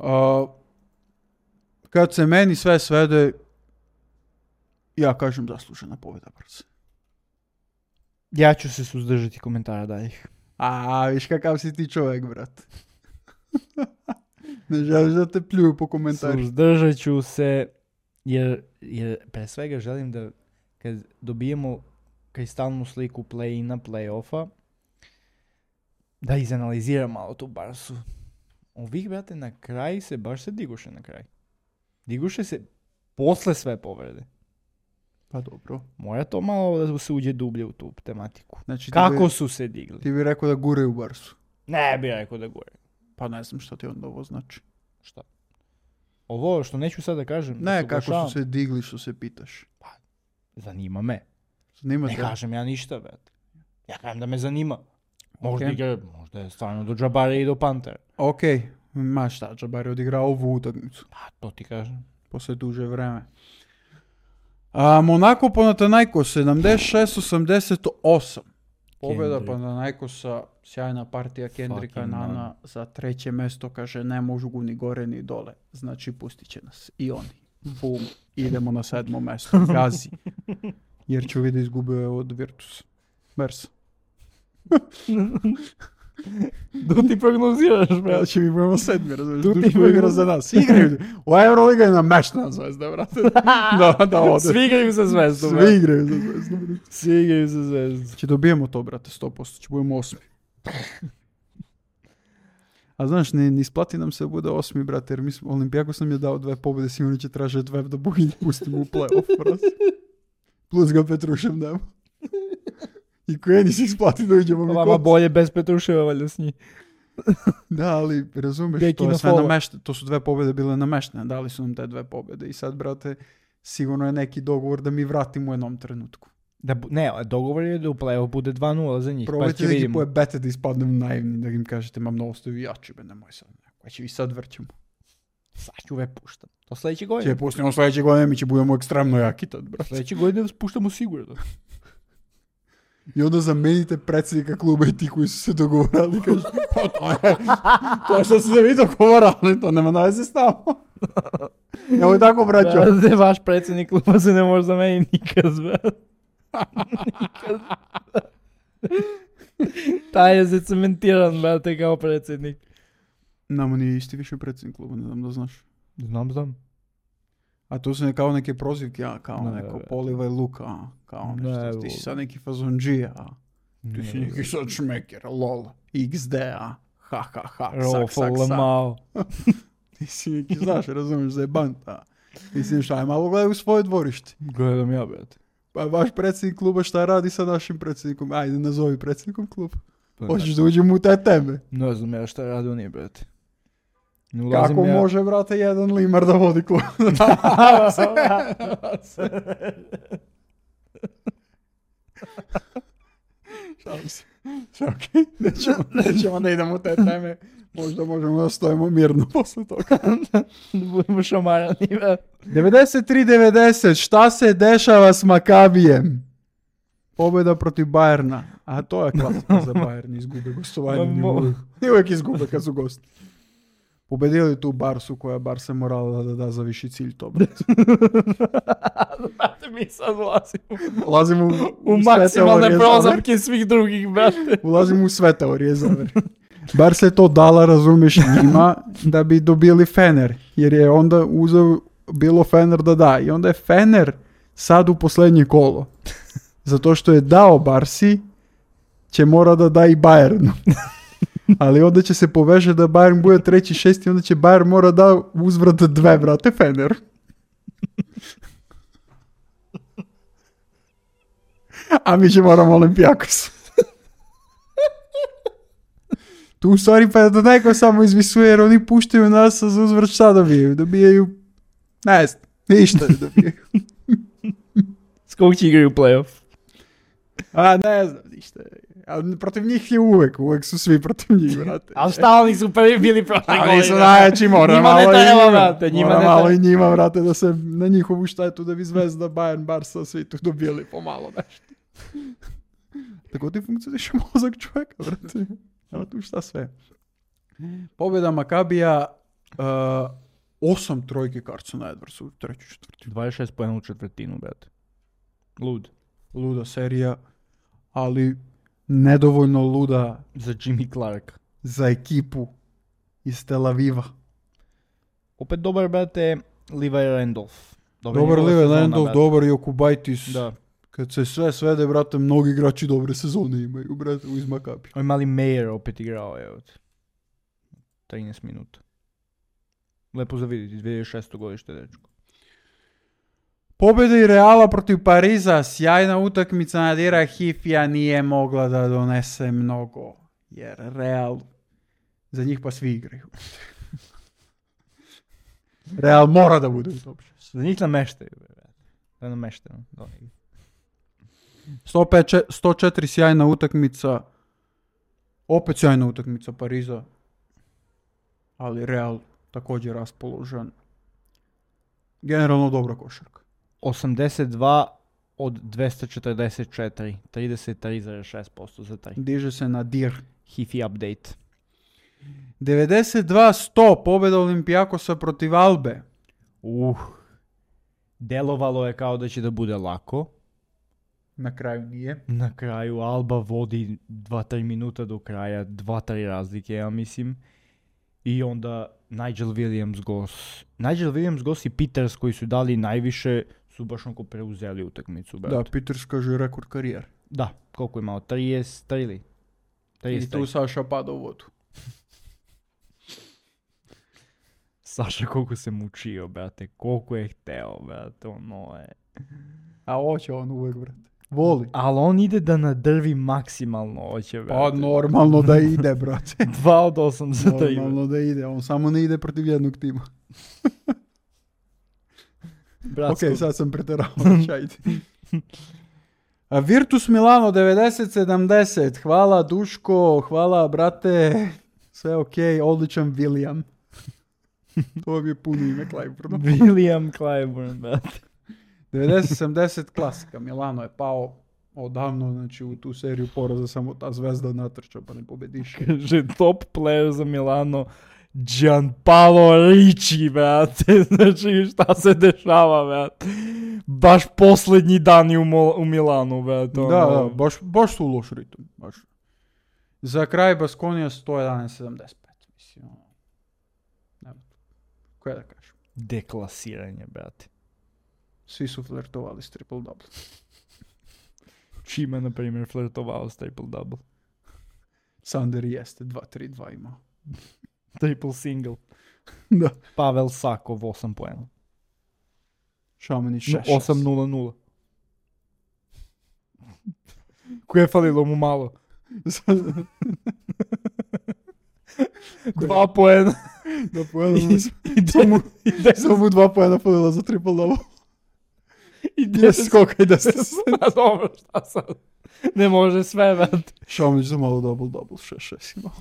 Kad se meni sve svede, ja kažem zaslužena pobjeda Barse. Ja ću se suzdržati komentara daljih. A, viš kakav si ti čovjek, brate. Ne želiš da te pljuju po komentarima. Suzdržat ću se, jer pre svega želim da kad dobijemo kristalnu sliku play-ina, play-offa, da izanaliziram malo tu Barsu. Ovih, brate, na kraj se, baš se diguše na kraj. Diguše se posle sve povrede. Pa dobro. Mora to malo da se uđe dublje u tu tematiku. Znači, Kako su se digli? Ti bi rekao da gure u Barsu. Ne bi rekao da gore. Pa ne znam šta ti onda ovo znači. Šta? Ovo što neću sad da kažem. Ne, da kako oglašavam. su se digli što se pitaš. Zanima me. Zanima Ne te? kažem ja ništa, brate. Ja kažem da me zanima. Možda, Ok. možda je stvarno do Jabara i do Pantera. Ok, ma šta, Jabari je odigrao ovu utakmicu. Pa, to ti kažem. Posle duže vreme. Monako Panathinaikos 76-88. Pobjeda Kendrick. Panathinaikosa, sjajna partija Kendricka Fucking Nana za treće mesto, kaže ne možu ni gore ni dole, znači pustit će nas i oni. Bum, idemo na 7. mesto, gazi. Jer ću vidjeti izgubio od Virtus. Versa. Da ti prognoziraš, Ja brate. će mi budemo 7, razumiješ, Tu ti Duško igra za nas. Igraju, u Euroliga je nameštena zvezda, brate. Da ode. Svi igraju za zvezdu, Svi brate. igraju za zvezdu. Svi igraju za zvezdu. Znači dobijemo to, brate, 100%, će budemo 8. A znaš, ne isplati nam se da bude 8, brate, jer Olimpijakos nam je dao 2 pobjede, sigurno će tražiti 2 da Boginje pustimo u play-off, brate. Plus ga Petrušev nema. I Kojeni se isplati da uđemo mi Vama kod. bolje bez Petruševa, valjda s njih. Da, ali razumeš, Beki to je na sve fola. namešteno, to su 2 pobjede bile nameštene, dali su nam te 2 pobjede i sad, brate, sigurno je neki dogovor da mi vratimo u jednom trenutku. Ne, dogovor je da u play-off bude 2-0 za njih. Pa Probajte će neki vidimo. poje bete da ispadnem naivni, da im kažete, mam mnogo ste vi jači, be nemoj sad, koja će vi sad vrćemo. Sad ću ve puštam. To sljedeće godine. Će pustimo sljedeće godine, mi će budemo ekstremno jaki tad, brate. Sljedeće godine vas puštamo sigurno. I onda zamenite predsjednika kluba i ti koji su se dogovorali, kaže, pa to je što su se vi dogovorali, to nema veze s nama. Evo je tako, braćo. Brate, vaš predsjednik kluba se ne može zameniti nikad, brate. Nikad. Taj je zacementiran, brate, kao predsjednik. Nama nije isti više predsjednik kluba, ne znam da znaš. Znam. A tu su kao neke prozivke, kao Ne, neko ne. polivaj luka, kao Ne, nešto, ti si sad neki fazondžija, ti si Ne, neki sad šmeker, lol, XD, ha, ha, ha, Rofal sak. Lamao. Ti si neki, znaš, razumiješ, zajebant, Mislim, šta je, malo gledaj u svoje dvorište. Gledam ja, brate. Pa vaš predsjednik kluba šta radi sa našim predsjednikom? Ajde, nazovi predsjednikom kluba. Pa, Hoćeš da uđemo u te teme? ne znam ja šta radi oni, brate. Ne Kako ulazim ja. može, brate, jedan limar da vodi klub? Šalim se. Sve okej. Nećemo da idemo u te teme. Možda možemo da stojimo mirno posle toga. Da budemo šamarani, brate. 93-90, šta se dešava s Makabijem? Pobjeda protiv Bajerna. A to je klasika za Bayern, izgube gostovanje. I uvijek izgube kad su gosti. Pobedili tu Barsu koja bar se morala da za viši cilj to, brate. Brate, mi sad ulazimo Ulazimo u sve maksimalne teorije prozorke svih drugih, brate. Ulazimo u sve teorije zavere. Bar se to dala, razumiješ, njima da bi dobili Fener. Jer je onda uzeo bilo Fener da da. I onda je Fener sad u posljednje kolo. Zato što je dao Barsi, će mora da da i Bayernu. Ali onda će se poveže da Bayern bude 3. 6. onda će Bayern mora da uzvrat 2, brate, Fener. A mi će moramo Olimpijakos. Tu u stvari pa da neko samo izvisuje jer oni puštaju nas za uzvrat šta dobijaju. Dobijaju, ne znam, ništa ne dobijaju. S kog će igraju playoff? A ne znam, ništa. Ali protiv njih je uvek su svi protiv njih, brate. Ali šta oni su prvi bili prošle godine? Oni su najjači, mora Njima malo ne i treba, njima. brate, njima Mora ne malo treba. i njima, brate, da se na njihovu štetu da bi Zvezda, Bayern, Barca, svi tu dobili pomalo nešto. Tako ti funkcioniše mozak čovjeka, brate. Evo tu šta sve. Pobjeda Makabija, 8 trojke karcu na Edwardsu u 3. 4. 26 pojena u četvrtinu, brate. Lud. Luda serija, ali nedovoljno luda Za Jimmy Clark. za ekipu iz Tel Aviva. Opet dobar, brate, Levi Randolph. Dobar njegova Levi sezona, Randolph, brate. dobar Jokubaitis. Da. Kad se sve svede, brate, mnogi igrači dobre sezone imaju, brate, iz Makabi. Ovaj mali Mayer opet igrao, evo. 13 minuta. Lepo za vidjeti, 2006. godište, dečko. Pobjeda i Reala protiv Pariza, sjajna utakmica, Nadira Hifija nije mogla da donese mnogo, jer Real, za njih pa svi igraju. Real mora da bude u top 6. Za njih nameštaju, brate. Da nameštaju. Da. 104 sjajna utakmica, opet sjajna utakmica Pariza, ali Real također raspoložen. Generalno dobra košarka. 82 od 244. 33,6% za 3. Diže se na dir. Hifi update. 92-100 pobjeda Olimpijakosa protiv Albe. Delovalo je kao da će da bude lako. Na kraju nije. Na kraju Alba vodi 2-3 minuta do kraja, 2-3 razlike, ja mislim. I onda Nigel Williams Goss i Peters koji su dali najviše su baš onako preuzeli utakmicu. Da, brate. Peters kaže rekord karijer. Da, koliko je imao? 33 ili? I 33. tu Saša pada u vodu. Saša koliko se mučio, brate, koliko je hteo, brate, ono je... A hoće on uvijek, brate. Voli. Ali on ide da nadrvi maksimalno, hoće, brate. Pa normalno da ide, brate. 2 od 8 za 3. Normalno da ide. On samo ne ide protiv jednog tima. Bratsko. Ok, sad sam preterao. Ajde. A Virtus Milano 90-70. Hvala Duško, hvala brate. Sve ok, odličan William. To je puno ime Clyburn. William Clyburn, brate. 90-70 klasika. Milano je pao odavno, znači u tu seriju poraza samo ta Zvezda natrča pa ne pobediš. Kaže, top player za Milano, Gianpaolo Ricci, brate. Znači, šta se dešava, brate? Baš posljednji dani u Milanu, brate. Da, baš su u loš ritam. Baš. Za kraj Baskonija 111-75. Mislim, nema. Koje da kažem? Deklasiranje, brate. Svi su flirtovali s triple-double. Čime, na primjer, flirtovao s triple-double? Sander jeste 2-3-2 imao. Triple single. Da. Pavel Sakov 8 poena. Šamanić 6-6. 8-0-0. Koje je falilo mu malo? 2 poena. Da poena samo 2 poena falila za triple-double. I 10 skoka i 10. Dobro, šta sad? Ne može sve, vrat. Šamanić za malo double-double 6-6 imao.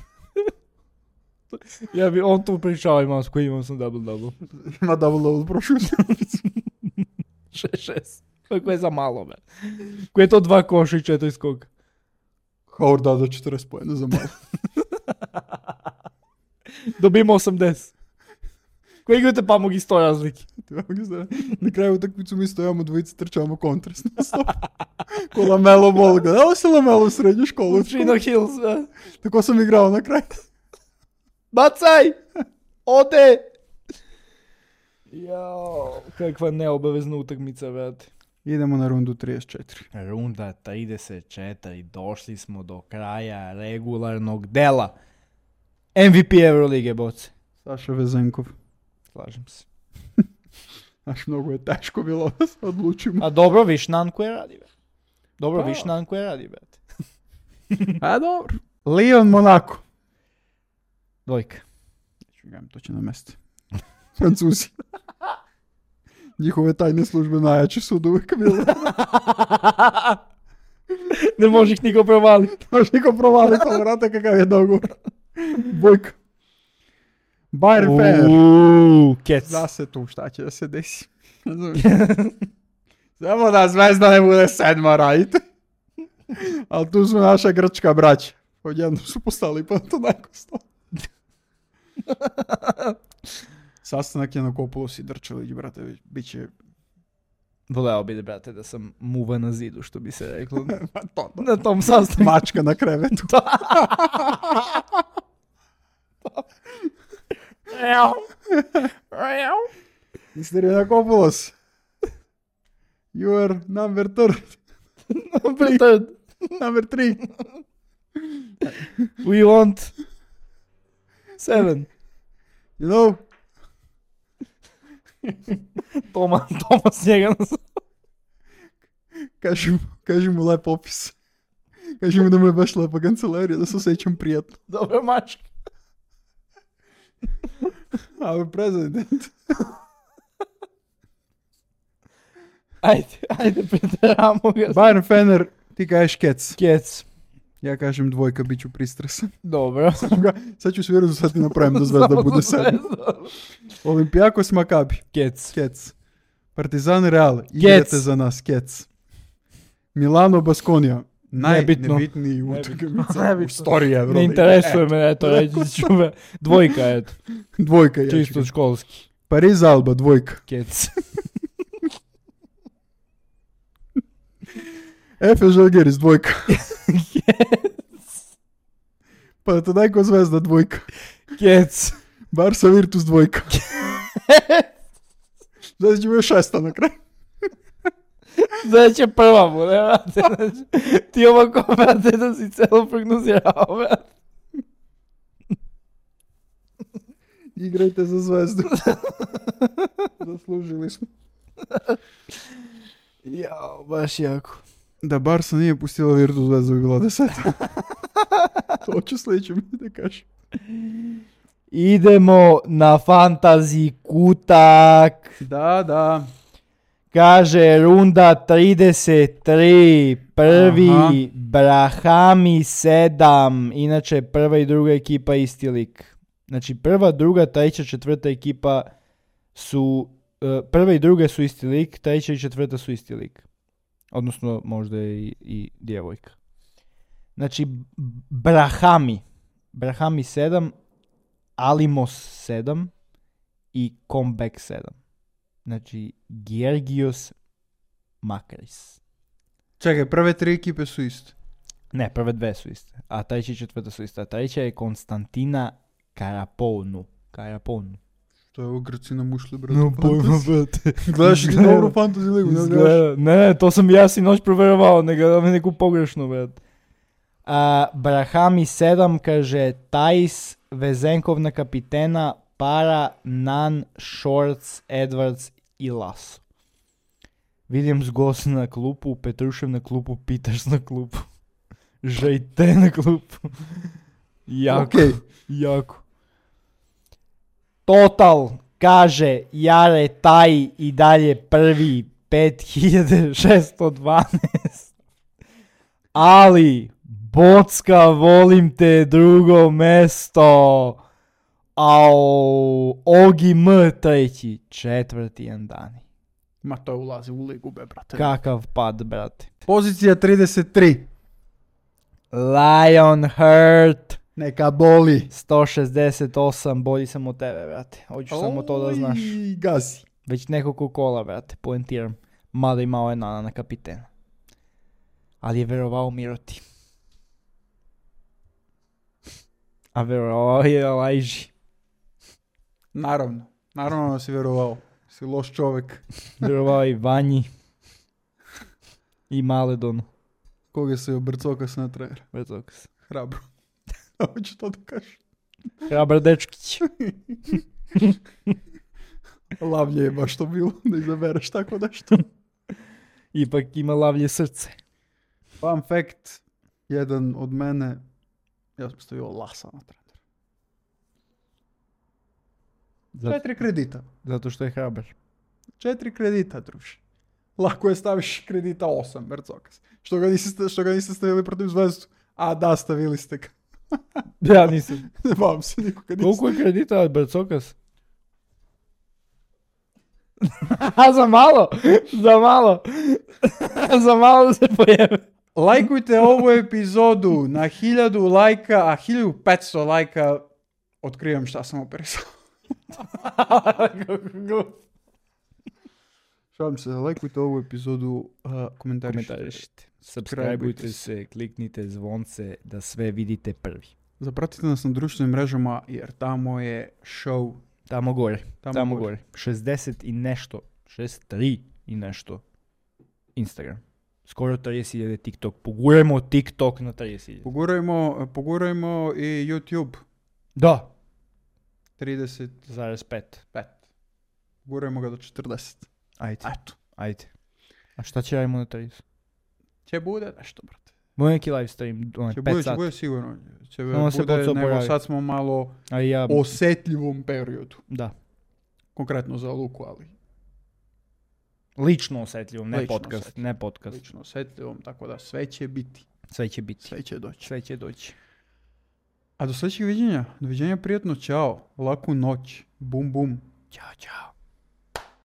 Ja bi on tu pričao, imao sam double-double. Ima double-double prošlu utakmicu. 6-6. Kako je za malo, be. Koje je to 2 koša i 4 skoka? Howard dao 40 poena za malo. Dobimo 80. Koje igrate pa mogi 100 razlike? Na kraju utakmicu mi stojamo dvojice, trčamo kontrast. Ko Lamelo Ball. Gledao si Lamelo u srednju školu? Chino Hills, be. Tako sam igrao na kraju. Bacaj! Ode! Jao, kakva neobavezna utakmica, brate. Idemo na rundu 34. Runda 34, došli smo do kraja regularnog dela. MVP Eurolige, boce. Saša Vezenkov. Slažem se. Znaš, mnogo je teško bilo da se odlučimo. A dobro, viš Nanko je radi, brate. Dobro, viš Nanko je radi, brate. A dobro. Lyon Monaco. Dvojka. To će na mjesto. Francuzi. Njihove tajne službe najjače su od uvijek bile. Ne može ih niko provaliti. Može niko provaliti, ali vrate kakav je dogovor. Dvojka. Bayern Fener. Kec. Zna se tu šta će da se desi. Samo da Zvezda ne bude 7. radite. Ali tu su naša grčka braća. Odjedno su postali pa to najkosto. Sastanak je na Kopulos i Drčelić, brate, bit će... Voleo bi, brate, da sam muva na zidu, što bi se reklo. to. Na tom sastanku. Mačka na krevetu. Mr. Janakopoulos, you are number 3. Number 3. We want 7. You know? Tomas njega nas... Kaži mu lep opis. Kaži mu da mu je baš lepa kancelarija, da se osjećam prijatno. Dobra mačka. Our president. Ajde, preteramo ga. Bayern Fener, ti kažeš kec. Kec. Ja kažem dvojka, bit ću pristresan. Dobro. Sad ću svjeru sad ti napravim da Zvezda bude 7. Olympiakos Maccabi. Kec. Partizan Real. Igrate za nas. Kec. Milano Baskonija. Najbitniji utakmica u storiji Evroligi. Ne interesuje me, eto, reći ću me. Dvojka, eto. Dvojka, ja. Čisto školski. Pariz Alba, dvojka. Kec. Efe Žalgiris, dvojka. Pa to najko Zvezda, dvojka. Kec. Barca Virtus, dvojka. Znači ćemo još 6 na kraju. Znači prva bude, vrate. Ti ovako, vrate, da si celo prognozirao, vrate. Igrajte za Zvezdu. Zaslužili smo. Jao, baš jako. Da Barca nije pustila Virtus, Zvezda bi bila 10. To ću sljedećem da kažem. Idemo na fantasy kutak. Da. Kaže runda 33, prvi Brahami 7, inače prva i druga ekipa isti lik. Znači prva, druga, treća, četvrta ekipa su, prva i druga su isti lik, treća i četvrta su isti lik. Odnosno možda i djevojka. Znači Brahami 7, Alimos 7 i Comeback 7. Znači, Georgios Makaris. Čekaj, prve 3 ekipe su iste. Ne, prve 2 su iste. A treća i četvrta su iste. A treća je Konstantina Karaponu. Što je ovo Grci nam ušli, brate? No pojma, brate. Gledaš li dobru fantasy ligu? Ne gledaš? Ne, to sam ja si noć provjerovao, nego da me neku pogrešno, brate. Brahami 7 kaže Tajs, Vezenkov na kapitena, Para, Nan, Shorts, Edwards i Laso. Williams Goss na klupu, Petrušev na klupu, Peters na klupu. Žejte na klupu. Jako, jako. Total kaže Jare Taj i dalje prvi 5612. Ali Bocka, volim te, drugo mesto. Ogi M treći, četvrti Andani. Ma to ulazi u ligu, be, brate. Kakav pad, brate. Pozicija 33. Lionheart Neka boli. 168, bolji sam od tebe, brate. Hoću samo to da znaš. Gazi. Već nekoliko kola, brate, poentiram. Mada imao je Nana na kapitena. Ali je verovao Miroti. A verovao je Lajži. Naravno da si vjerovao. Si loš čovjek. Verovao i Vanji. I Maledonu. Koga se obrcoka se na trener? Brzokas. Hrabro. Hoću to da kažem. Hrabar dečkić. Lavlje je baš to bilo da izabereš tako nešto. Ipak ima lavlje srce. Fun fact. Jedan od mene. Ja sam stavio Lasa na trener. 4 kredita. Zato što je hrabar. 4 kredita, druži. Lako je staviš kredita 8, Bercokas. Što ga niste stavili protiv Zvezdu? A da, stavili ste ga. Ja nisam. Ne bavim se nikoga niste. Koliko je kredita od Brcokas? Za malo da se pojeve. Lajkujte ovu epizodu na 1000 lajka, a 1500 lajka otkrivam šta sam operisao. Šalim se, lajkujte ovu epizodu, komentarišite. Subscribeujte se, kliknite zvonce da sve vidite prvi. Zapratite nas na društvenim mrežama jer tamo je show. Tamo gore. 60 i nešto. 63 i nešto. Instagram. Skoro 30.000 TikTok. Pogurajmo TikTok na 30.000. Pogurajmo i YouTube. Da. 30,5. Pogurajmo ga do 40. Ajde. A šta će radimo na 30? Će bude nešto, brate. Bude neki live stream, 5 sati. Bude sigurno. Sad smo malo osjetljivom periodu. Da. Konkretno za Luku, ali... Lično osjetljivom, ne podcast. Lično osjetljivom, tako da sve će biti. Sve će doći. A do sljedećeg viđenja. Doviđenja, prijatno, čao. Laku noć. Bum, bum. Ćao.